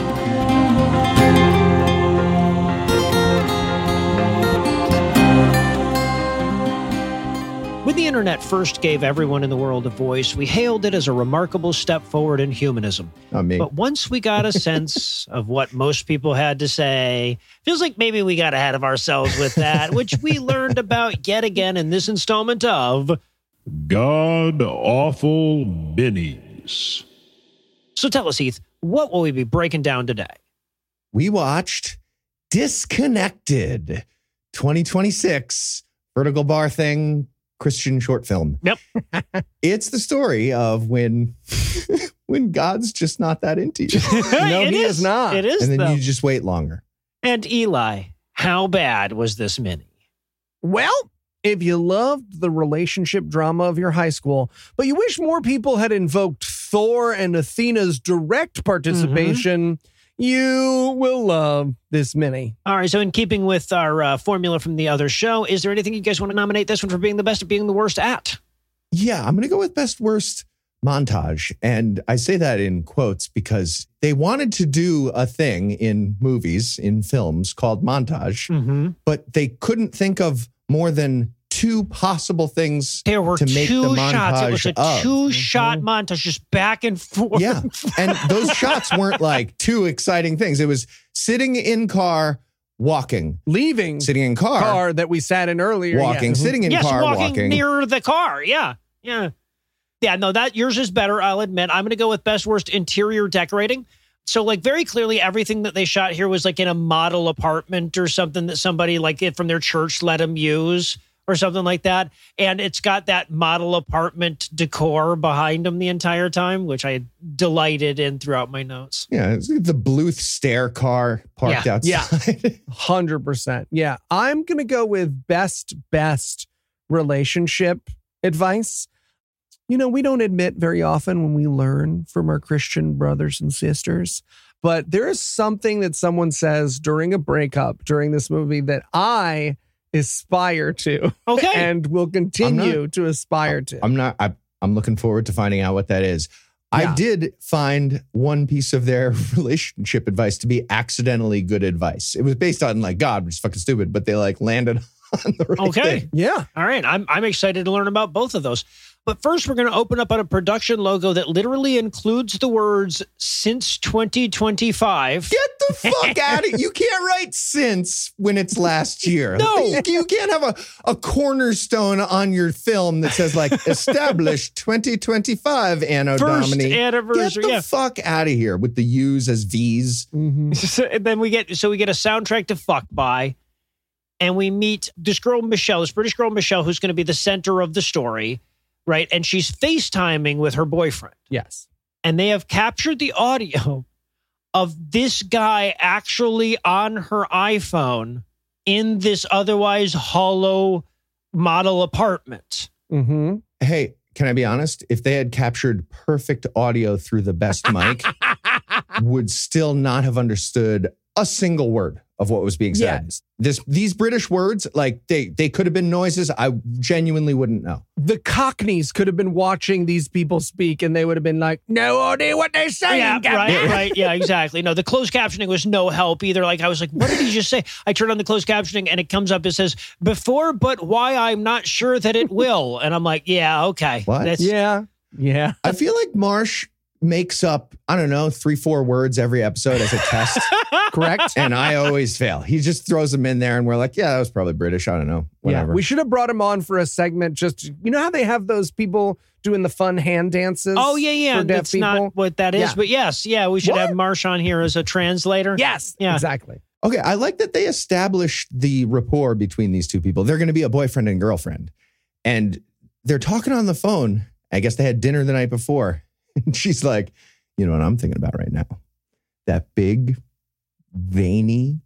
When the internet first gave everyone in the world a voice, we hailed it as a remarkable step forward in humanism. Not me. But once we got a sense of what most people had to say, feels like maybe we got ahead of ourselves with that, which we learned about yet again in this installment of God Awful Bennies. So tell us, Heath, what will we be breaking down today? We watched Disconnected 2026 vertical bar thing Christian short film. Yep. It's the story of when God's just not that into you. No, he is not. It is, and then though. you just wait longer. And Eli, how bad was this mini? Well, if you loved the relationship drama of your high school, but you wish more people had invoked Thor and Athena's direct participation, you will love this mini. All right, so in keeping with our formula from the other show, is there anything you guys want to nominate this one for being the best at being the worst at? Yeah, I'm going to go with best worst montage. And I say that in quotes because they wanted to do a thing in movies, in films called montage, but they couldn't think of more than two possible things there were to make two the montage shots. It was a of. two-shot montage, just back and forth. Yeah, and those shots weren't like two exciting things. It was sitting in car, walking, leaving, sitting in car that we sat in earlier, walking, sitting in car, walking near the car. Yeah. No, that yours is better. I'll admit. I'm going to go with best worst interior decorating. So, like, very clearly, everything that they shot here was like in a model apartment or something that somebody like it from their church let them use or something like that. And it's got that model apartment decor behind them the entire time, which I delighted in throughout my notes. Yeah, it's the Bluth stair car parked outside. Yeah, 100%. Yeah, I'm going to go with best relationship advice. You know, we don't admit very often when we learn from our Christian brothers and sisters, but there is something that someone says during a breakup during this movie that I aspire to. Okay. And will continue to aspire to. I'm looking forward to finding out what that is. Yeah. I did find one piece of their relationship advice to be accidentally good advice. It was based on like God, which is fucking stupid, but they like landed on the right thing. Yeah. All right. I'm excited to learn about both of those. But first, we're going to open up on a production logo that literally includes the words "since 2025." Get the fuck out of here. You can't write since when it's last year. No. You can't have a cornerstone on your film that says like established 2025 Anno First Domini. anniversary. Get the fuck out of here with the U's as V's. And then we get a soundtrack to fuck by, and we meet this girl, Michelle, this British girl, Michelle, who's going to be the center of the story. Right. And she's FaceTiming with her boyfriend. Yes. And they have captured the audio of this guy actually on her iPhone in this otherwise hollow model apartment. Mm-hmm. Hey, can I be honest? If they had captured perfect audio through the best mic, would still not have understood a single word of what was being said. Yes. These British words, like they could have been noises I genuinely wouldn't know. The Cockneys could have been watching these people speak and they would have been like, no idea what they're saying. Yeah, right. Yeah, exactly. No, the closed captioning was no help either. Like I was like, what did he just say? I turned on the closed captioning and it comes up, it says, before, but why I'm not sure that it will. And I'm like, yeah, okay. What? Yeah. I feel like Marsh makes up, I don't know, 3-4 words every episode as a test. Correct. And I always fail. He just throws them in there and we're like, yeah, that was probably British. I don't know. Whatever. Yeah, we should have brought him on for a segment. Just, you know how they have those people doing the fun hand dances? Oh, yeah. For deaf That's people? not what that is. Yeah. But yes, we should What? have Marsh on here as a translator. Yes, Yeah. exactly. Okay, I like that they established the rapport between these two people. They're going to be a boyfriend and girlfriend. And they're talking on the phone. I guess they had dinner the night before. And she's like, you know what I'm thinking about right now? That big, veiny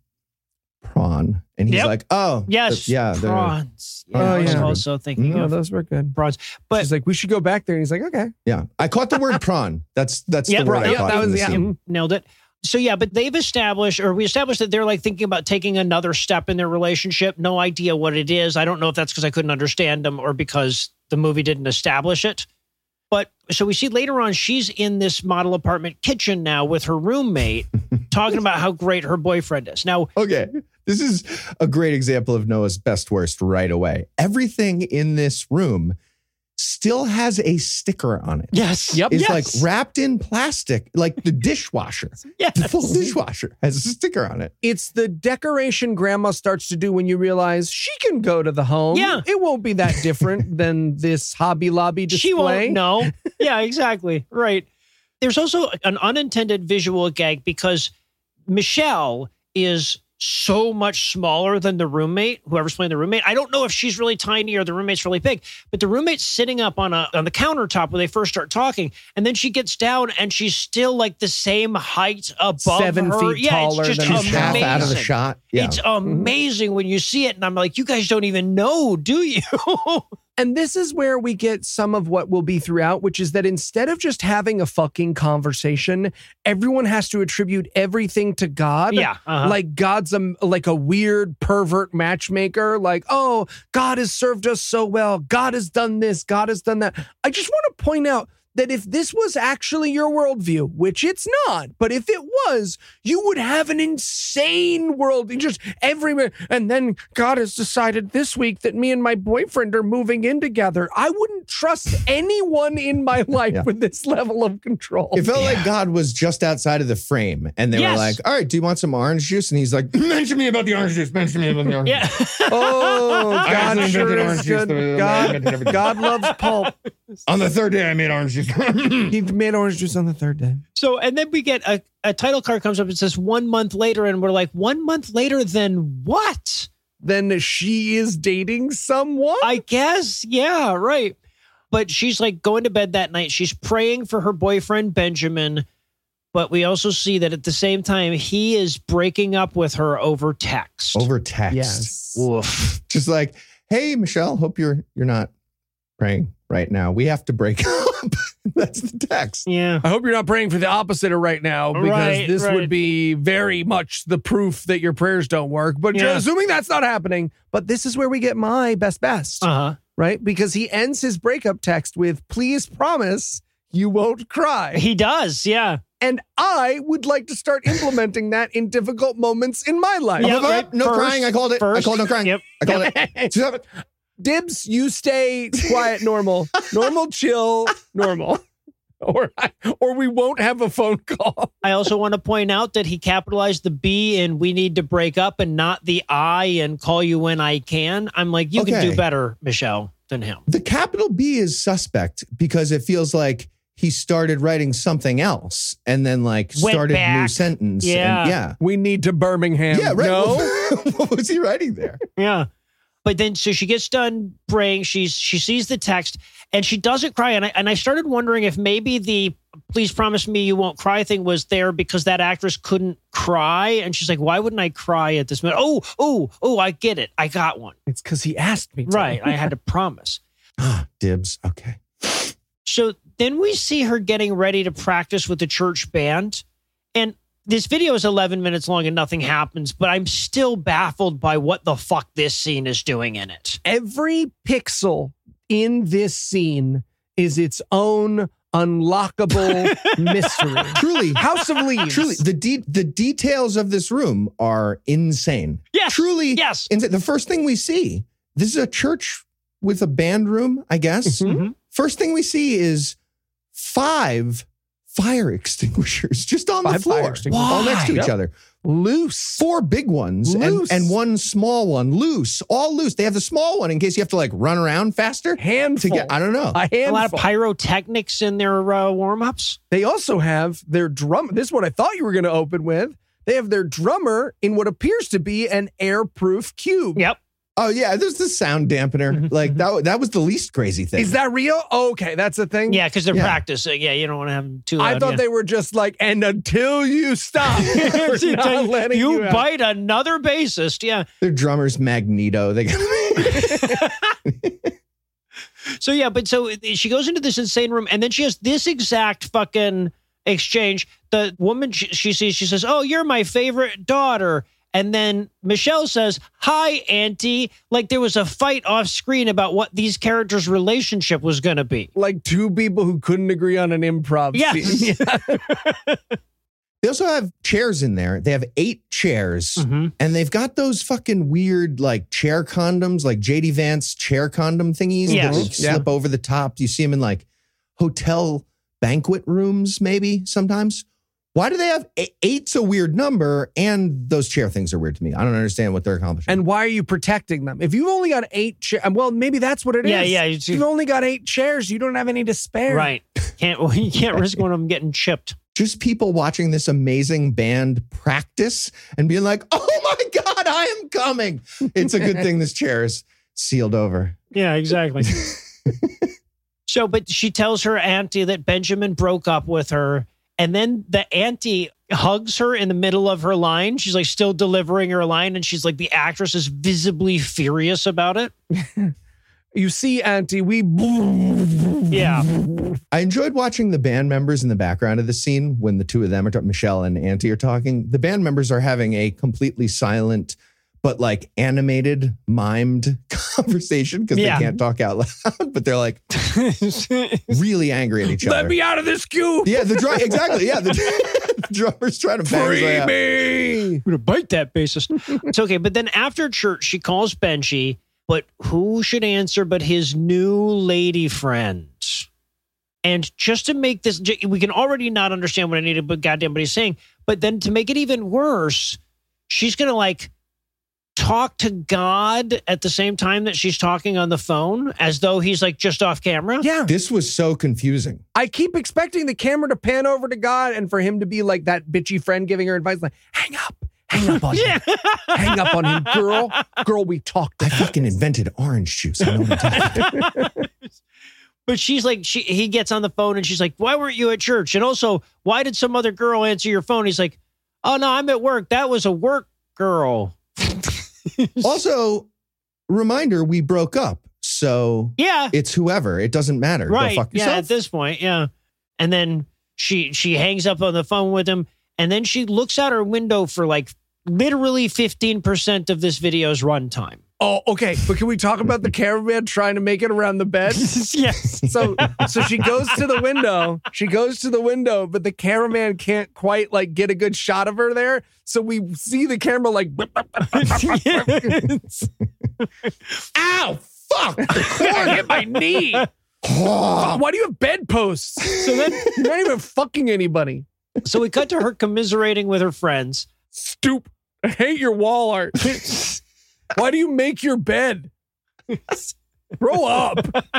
prawn. And he's like, oh. Yes, yeah, prawns. Oh, I was yeah. also thinking Oh, of those were good. prawns. But She's like, we should go back there. And he's like, okay. Yeah. I caught the word prawn. That's the Yeah, word I yeah, caught. that from was the yeah. scene. nailed it. So yeah, but we established that they're like thinking about taking another step in their relationship. No idea what it is. I don't know if that's because I couldn't understand them or because the movie didn't establish it. But so we see later on, she's in this model apartment kitchen now with her roommate talking about how great her boyfriend is. Now, Okay. This is a great example of Noah's best worst right away. Everything in this room still has a sticker on it. yes. Yep. It's Yes. like wrapped in plastic, like the dishwasher. Yes. The full dishwasher has a sticker on it. It's the decoration grandma starts to do when you realize she can go to the home. Yeah. It won't be that different than this Hobby Lobby display. She won't know. Yeah, exactly. Right. There's also an unintended visual gag because Michelle is so much smaller than the roommate, whoever's playing the roommate. I don't know if she's really tiny or the roommate's really big, but the roommate's sitting up on the countertop when they first start talking, and then she gets down and she's still like the same height above 7 her. feet taller it's just than She's half out of the amazing. shot. Yeah. It's amazing when you see it, and I'm like, you guys don't even know, do you? And this is where we get some of what will be throughout, which is that instead of just having a fucking conversation, everyone has to attribute everything to God. Yeah, uh-huh. Like God's like a weird pervert matchmaker. Like, oh, God has served us so well. God has done this. God has done that. I just want to point out that if this was actually your worldview, which it's not, but if it was, you would have an insane world. Just everywhere. And then God has decided this week that me and my boyfriend are moving in together. I wouldn't trust anyone in my life with this level of control. It felt like God was just outside of the frame, and they were like, all right, do you want some orange juice? And he's like, mention me about the orange juice. Mention me about the orange juice. Yeah. Oh, God I sure invented is orange juice. good. God loves pulp. On the third day, I made orange juice. He made orange juice on the third day. So, and then we get a title card comes up and says 1 month later, and we're like, 1 month later, then what? Then she is dating someone? I guess. Yeah, right. But she's like going to bed that night. She's praying for her boyfriend, Benjamin. But we also see that at the same time, he is breaking up with her over text. Over text. Yes. Oof. Just like, hey, Michelle, hope you're not praying right now. We have to break up. That's the text. Yeah. I hope you're not praying for the opposite right now, because Right, this right. would be very much the proof that your prayers don't work. But Yeah. assuming that's not happening, but this is where we get my best, Uh-huh. right? Because he ends his breakup text with, please promise you won't cry. He does. Yeah. And I would like to start implementing that in difficult moments in my life. Yeah, No right. no First- crying. I called it. I first- called no crying. Yep. I called it. Dibs, you stay quiet, normal, chill, normal. Or we won't have a phone call. I also want to point out that he capitalized the B in "we need to break up" and not the I in "call you when I can." I'm like, you can do better, Michelle, than him. The capital B is suspect because it feels like he started writing something else and then started a new sentence. Yeah. We need to Birmingham. Yeah, right. No? What was he writing there? Yeah. But then, so she gets done praying. She sees the text and she doesn't cry. And I started wondering if maybe the "please promise me you won't cry" thing was there because that actress couldn't cry. And she's like, why wouldn't I cry at this minute? Oh, I get it. I got one. It's because he asked me to. Right. I had to promise. Dibs. Okay. So then we see her getting ready to practice with the church band. And this video is 11 minutes long and nothing happens, but I'm still baffled by what the fuck this scene is doing in it. Every pixel in this scene is its own unlockable mystery. Truly. House of Leaves. Truly. The details of this room are insane. Yes. Truly. Yes. Insane. The first thing we see, this is a church with a band room, I guess. Mm-hmm. First thing we see is 5 fire extinguishers just on the floor, all next to each other. Loose. 4 big ones and 1 small one. Loose. All loose. They have the small one in case you have to run around faster. Handful. I don't know. A lot of pyrotechnics in their warm-ups. They also have their drum. This is what I thought you were going to open with. They have their drummer in what appears to be an airproof cube. Yep. Oh, yeah, there's the sound dampener. That was the least crazy thing. Is that real? Okay, that's a thing? Yeah, because they're practicing. Yeah, you don't want to have them too loud. I thought they were just and until you stop, we're not letting you bite another bassist. Yeah. Their drummer's Magneto. They So she goes into this insane room and then she has this exact fucking exchange. The woman she sees, she says, "Oh, you're my favorite daughter." And then Michelle says, "Hi, Auntie." Like there was a fight off screen about what these characters' relationship was going to be. Like 2 people who couldn't agree on an improv scene. Yeah. They also have chairs in there. They have 8 chairs. Mm-hmm. And they've got those fucking weird chair condoms, like J.D. Vance chair condom thingies that slip over the top. You see them in hotel banquet rooms maybe sometimes. Why do they have 8's a weird number and those chair things are weird to me? I don't understand what they're accomplishing. And why are you protecting them? If you've only got 8 chairs, well, maybe that's what it is. Yeah. If you've only got 8 chairs, you don't have any to spare. Right. You can't risk one of them getting chipped. Just people watching this amazing band practice and being like, "Oh my God, I am coming." It's a good thing this chair is sealed over. Yeah, exactly. But she tells her auntie that Benjamin broke up with her. And then the auntie hugs her in the middle of her line. She's still delivering her line. And she's the actress is visibly furious about it. You see, Auntie, Yeah. I enjoyed watching the band members in the background of the scene when the 2 of them are talking, Michelle and Auntie are talking. The band members are having a completely silent, but animated, mimed conversation because they can't talk out loud, but they're really angry at each other. Let me out of this cube. Yeah, exactly. Yeah, the drummer's trying to bang his way out. Free me. I'm going to bite that bassist. It's okay. But then after church, she calls Benji, but who should answer but his new lady friend? And just to make this, we can already not understand what goddamn what he's saying, but then to make it even worse, she's going to talk to God at the same time that she's talking on the phone as though he's just off camera. Yeah. This was so confusing. I keep expecting the camera to pan over to God and for him to be that bitchy friend giving her advice hang up on him. Hang up on him, girl, we talked. I fucking invented orange juice. I know what I'm talking about. But she's he gets on the phone and she's like, "Why weren't you at church? And also, why did some other girl answer your phone?" He's like, "Oh no, I'm at work. That was a work girl." Also, reminder, we broke up. So it's whoever. It doesn't matter. Right. Go fuck yourself. Yeah, at this point, yeah. And then she hangs up on the phone with him. And then she looks out her window for literally 15% of this video's runtime. Oh, okay. But can we talk about the cameraman trying to make it around the bed? Yes. So she goes to the window. But the cameraman can't quite get a good shot of her there. So we see the camera Ow! fuck. I hit my knee. Why do you have bedposts? So then You're not even fucking anybody. So we cut to her commiserating with her friends. Stoop. I hate your wall art. Why do you make your bed? Grow up.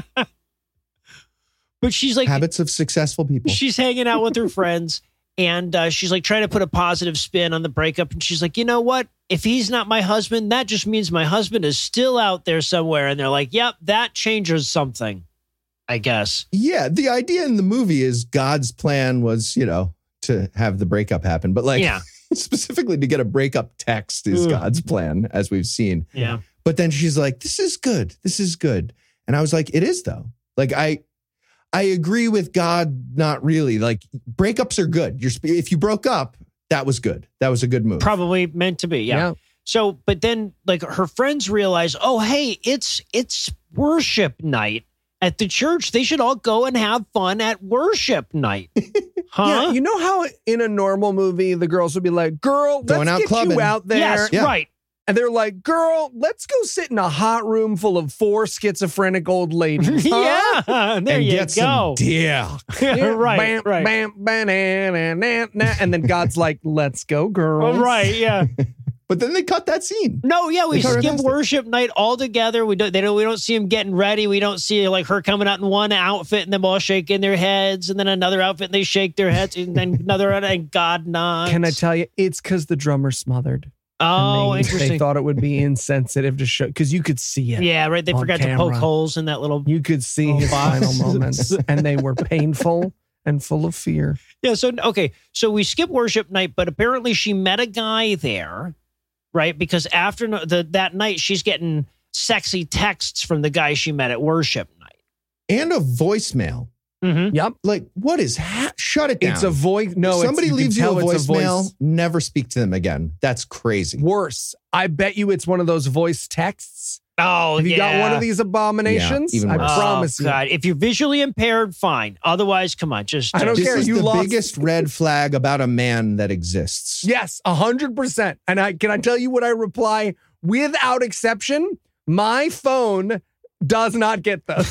But she's like, Habits of successful people. she's hanging out with her friends, and she's like trying to put a positive spin on the breakup. And she's like, you know what? If he's not my husband, that just means my husband is still out there somewhere. And they're like, yep, that changes something, I guess. Yeah, the idea in the movie is God's plan was, to have the breakup happen. But Yeah. specifically to get a breakup text is God's plan, as we've seen. Yeah. But then she's like, this is good. This is good. And I was like, it is though. Like, I agree with God, not really. Like, breakups are good. If you broke up, that was good. That was a good move. Probably meant to be. Yeah. So, but then like her friends realize, oh, hey, it's worship night at the church. They should all go and have fun at worship night. Huh? Yeah, you know how in a normal movie, the girls would be like, girl, Going let's out get clubbing. you out there. Yes, Yeah. right. And they're like, girl, let's go sit in a hot room full of 4 schizophrenic old ladies. Huh? Yeah. There and you get go. some dick. Right. Bam, Right. bam, and then God's like, let's go, girls. Oh, right. Yeah. But then they cut that scene. No, yeah, we They cut right skip past it. worship night altogether. We don't see him getting ready. We don't see like her coming out in one outfit and them all shaking their heads, and then another outfit and they shake their heads, and then another and God nods. Can I tell you, it's because the drummer smothered. Oh, And interesting. They thought it would be insensitive to show, because you could see it. Yeah, right. They on forgot to poke camera. holes in that little. You could see his box. final moments, and they were painful and full of fear. Yeah. So okay. So we skip worship night, but apparently she met a guy there, right? Because after that night, she's getting sexy texts from the guy she met at worship night. And a voicemail. Mm-hmm. Yep. Like, what is shut it down. It's a voice. No, Somebody you can leaves you a tell it's voicemail, never speak to them again. That's crazy. Worse. I bet you it's one of those voice texts. Oh, Have you got one of these abominations? Yeah, even I worse. promise you. God. If you're visually impaired, fine. Otherwise, come on. Just I don't This care. is You the lost. biggest red flag about a man that exists. Yes, 100%. And can I tell you what I reply without exception? My phone does not get those.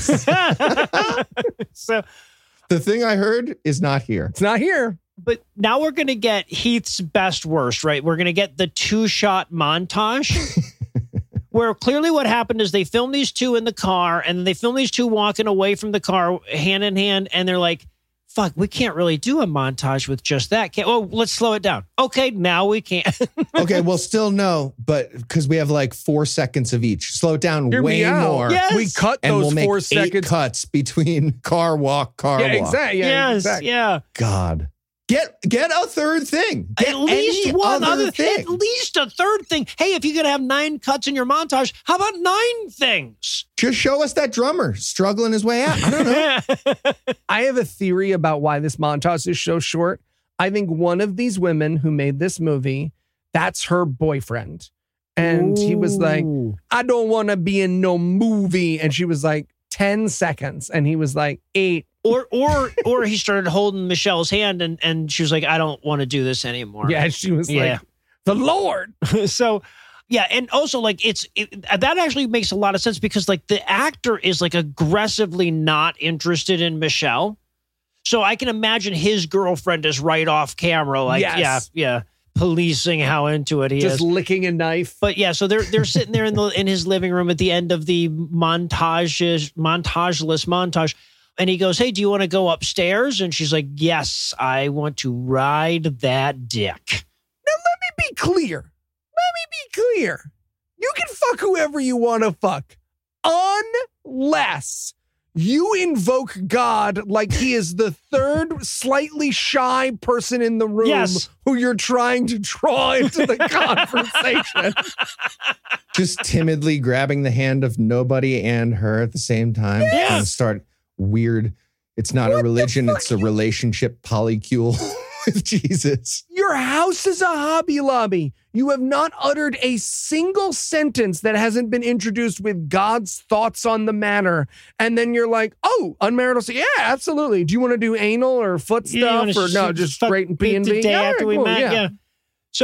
So, The thing I heard is not here. It's not here. but now we're going to get Heath's best worst, right? We're going to get the 2-shot montage where clearly what happened is they filmed these two in the car, and then they filmed these two walking away from the car hand in hand. And they're like, fuck, we can't really do a montage with just that. Let's slow it down. Okay, now we can. Okay, well, still no, but because we have like 4 seconds of each. Slow it down Hear me way out. more. Yes. We cut And those we'll make 4 8 seconds. cuts between car walk. Yeah, walk. exactly. Yeah, Yes, exactly. yeah. God. Get a third thing. Get At least any one other thing. At least a third thing. Hey, if you're going to have 9 cuts in your montage, how about 9 things? Just show us that drummer struggling his way out. I don't know. I have a theory about why this montage is so short. I think one of these women who made this movie, that's her boyfriend. And he was like, I don't want to be in no movie. And she was like, 10 seconds. And he was like, 8. Or he started holding Michelle's hand and she was like, I don't want to do this anymore. Yeah, she was Yeah. like, the Lord. So, yeah. And also like that actually makes a lot of sense because like the actor is like aggressively not interested in Michelle. So I can imagine his girlfriend is right off camera. Like, Yes. yeah. Policing how into it he Just is. licking a knife. But yeah, so they're sitting there in his living room at the end of the montageless montage. And he goes, hey, do you want to go upstairs? And she's like, yes, I want to ride that dick. Now, let me be clear. You can fuck whoever you want to fuck. Unless you invoke God like he is the third slightly shy person in the room Yes. who you're trying to draw into the conversation. Just timidly grabbing the hand of nobody and her at the same time. Yes. Kind of start weird. It's not a religion. It's a relationship polycule with Jesus. Your house is a Hobby Lobby. You have not uttered a single sentence that hasn't been introduced with God's thoughts on the matter. And then you're like, oh, unmarital sex. Yeah, absolutely. Do you want to do anal or foot You wanna stuff? Or no, just fuck straight and P and the V? day after we met. Yeah. So, okay.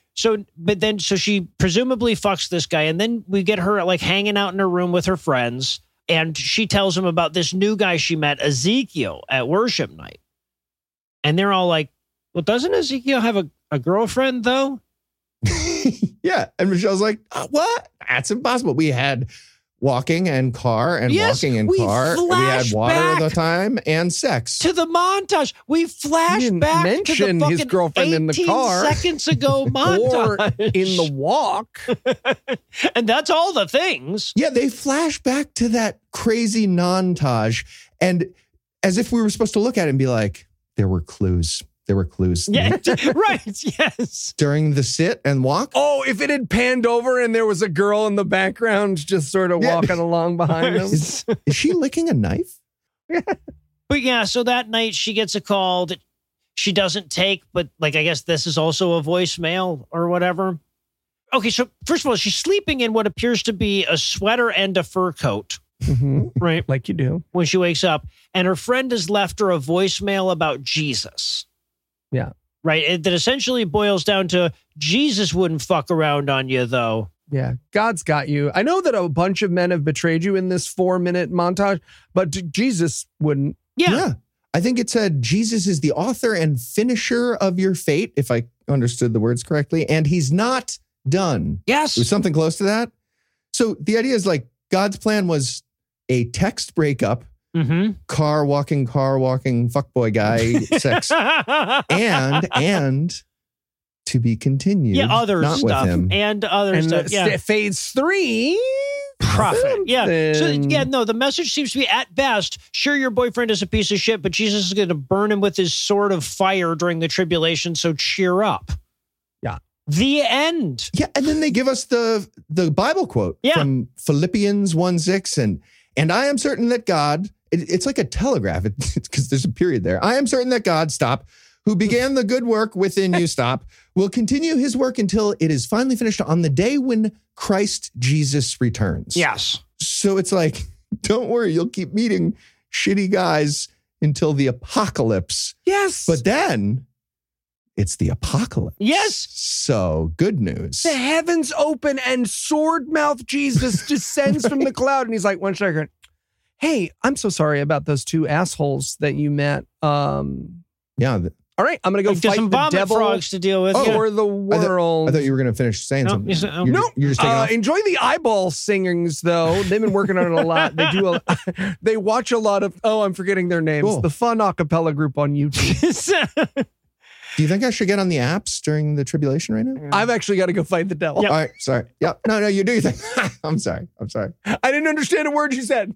So she presumably fucks this guy, and then we get her like hanging out in her room with her friends, and she tells him about this new guy she met, Ezekiel, at worship night. And they're all like, well, doesn't Ezekiel have a girlfriend, though? Yeah. And Michelle's like, what? That's impossible. We had walking and car and walking and car. We had water all the time and sex. To the montage. We flash back to the fucking his girlfriend in the car 18 seconds ago montage. Or in the walk. And that's all the things. Yeah, they flash back to that crazy montage. And as if we were supposed to look at it and be like, there were clues. There were clues. Yeah, right. Yes. During the sit and walk. Oh, if it had panned over and there was a girl in the background just sort of walking along behind them. Is she licking a knife? But yeah, so that night she gets a call that she doesn't take, but like, I guess this is also a voicemail or whatever. Okay, so first of all, she's sleeping in what appears to be a sweater and a fur coat. Mm-hmm. Right. Like you do. When she wakes up, and her friend has left her a voicemail about Jesus. Yeah. Right. That essentially boils down to Jesus wouldn't fuck around on you, though. Yeah. God's got you. I know that a bunch of men have betrayed you in this 4-minute montage, but Jesus wouldn't. Yeah. I think it said Jesus is the author and finisher of your fate, if I understood the words correctly, and he's not done. Yes. It was something close to that. So the idea is like God's plan was a text breakup, car walking, fuckboy guy, sex, and to be continued. Yeah, other not stuff. With him. And other stuff. Yeah. Phase 3. Profit. Yeah. So, yeah, no, the message seems to be at best, sure, your boyfriend is a piece of shit, but Jesus is going to burn him with his sword of fire during the tribulation, so cheer up. Yeah. The end. Yeah, and then they give us the Bible quote from Philippians 1:6, and I am certain that God, it's like a telegraph, it's because there's a period there. I am certain that God, who began the good work within you, will continue his work until it is finally finished on the day when Christ Jesus returns. Yes. So it's like, don't worry, you'll keep meeting shitty guys until the apocalypse. Yes. But then it's the apocalypse. Yes. So good news. The heavens open and sword mouth Jesus descends from the cloud. And he's like, 1 second. Hey, I'm so sorry about those 2 assholes that you met. Yeah. All right, I'm going to go fight some the vomit devil frogs to deal with. or the world. I thought you were going to finish saying something. You're just taking off? Enjoy the eyeball singings, though. They've been working on it a lot. They watch a lot of, I'm forgetting their names. Cool. The fun acapella group on YouTube. Do you think I should get on the apps during the tribulation right now? I've actually got to go fight the devil. Yep. All right, sorry. Yeah, no, you do your thing. I'm sorry. I didn't understand a word you said.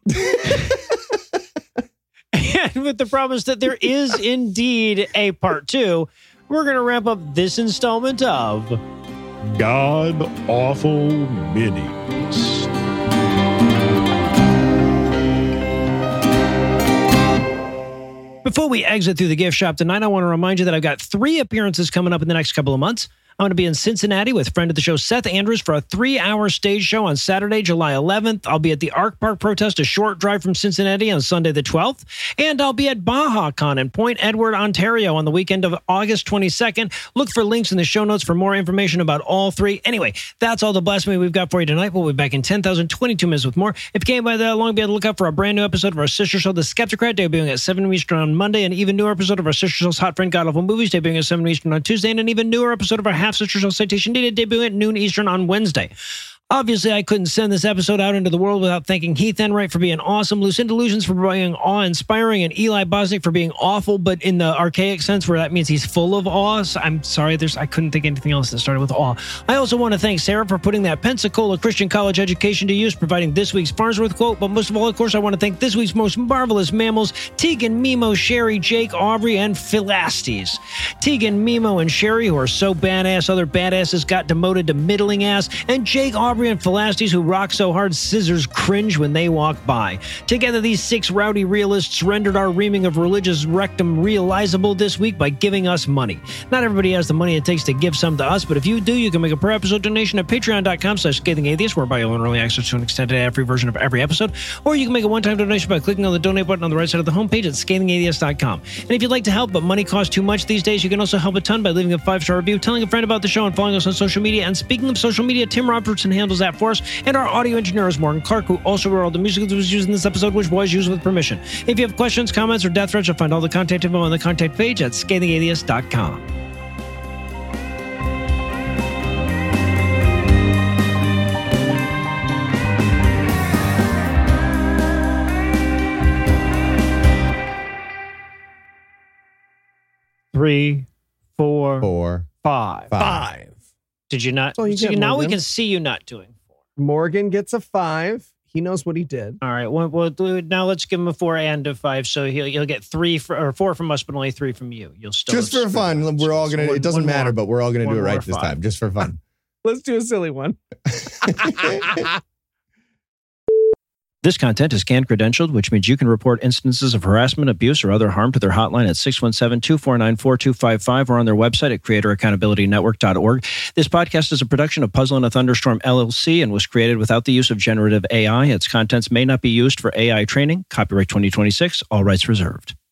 And with the promise that there is indeed a part 2, we're going to wrap up this installment of God Awful Minis. Before we exit through the gift shop tonight, I want to remind you that I've got 3 appearances coming up in the next couple of months. I'm going to be in Cincinnati with friend of the show, Seth Andrews, for a 3-hour stage show on Saturday, July 11th. I'll be at the Ark Park Protest, a short drive from Cincinnati, on Sunday the 12th. And I'll be at BajaCon in Point Edward, Ontario on the weekend of August 22nd. Look for links in the show notes for more information about all 3. Anyway, that's all the blasphemy we've got for you tonight. We'll be back in 10,022 minutes with more. If you came by that long, be on the lookout for a brand new episode of our sister show, The Skeptocrat, debuting at 7 Eastern on Monday. An even newer episode of our sister show's Hot Friend God Awful Movies, debuting at 7 Eastern on Tuesday. And an even newer episode of our half-sister show, Citation Needed, debuting at noon Eastern on Wednesday. Obviously, I couldn't send this episode out into the world without thanking Heath Enright for being awesome, Lucinda Illusions for being awe-inspiring, and Eli Bosnick for being awful, but in the archaic sense where that means he's full of awe. So I'm sorry, I couldn't think of anything else that started with awe. I also want to thank Sarah for putting that Pensacola Christian College education to use, providing this week's Farnsworth quote, but most of all, of course, I want to thank this week's most marvelous mammals, Tegan, Mimo, Sherry, Jake, Aubrey, and Philastes. Tegan, Mimo, and Sherry, who are so badass, other badasses got demoted to middling ass, and Jake, Aubrey, Aubrey and Phelastes, who rock so hard scissors cringe when they walk by. Together, these 6 rowdy realists rendered our reaming of religious rectum realizable this week by giving us money. Not everybody has the money it takes to give some to us, but if you do, you can make a per episode donation at patreon.com/scathingatheist, whereby you'll earn early access to an extended ad-free version of every episode, or you can make a one-time donation by clicking on the donate button on the right side of the homepage at scathingatheist.com. And if you'd like to help, but money costs too much these days, you can also help a ton by leaving a 5-star review, telling a friend about the show, and following us on social media. And speaking of social media, Tim Robertson handles that for us, and our audio engineer is Morgan Clark, who also wrote all the music that was used in this episode, which was used with permission. If you have questions, comments, or death threats, you'll find all the contact info on the contact page at scathingatheist.com. Three, four, five. Did you not? You so get, now Morgan. we can see you not doing 4. Morgan gets a 5. He knows what he did. All right. Well, now let's give him a 4 and a 5. So he'll get 4 from us, but only 3 from you. You'll still Just for fun. We're all gonna. It doesn't matter, but we're all gonna do it right this time, just for fun. Let's do a silly one. This content is scanned credentialed, which means you can report instances of harassment, abuse, or other harm to their hotline at 617-249-4255 or on their website at creatoraccountabilitynetwork.org. This podcast is a production of Puzzle and a Thunderstorm, LLC, and was created without the use of generative AI. Its contents may not be used for AI training. Copyright 2026, all rights reserved.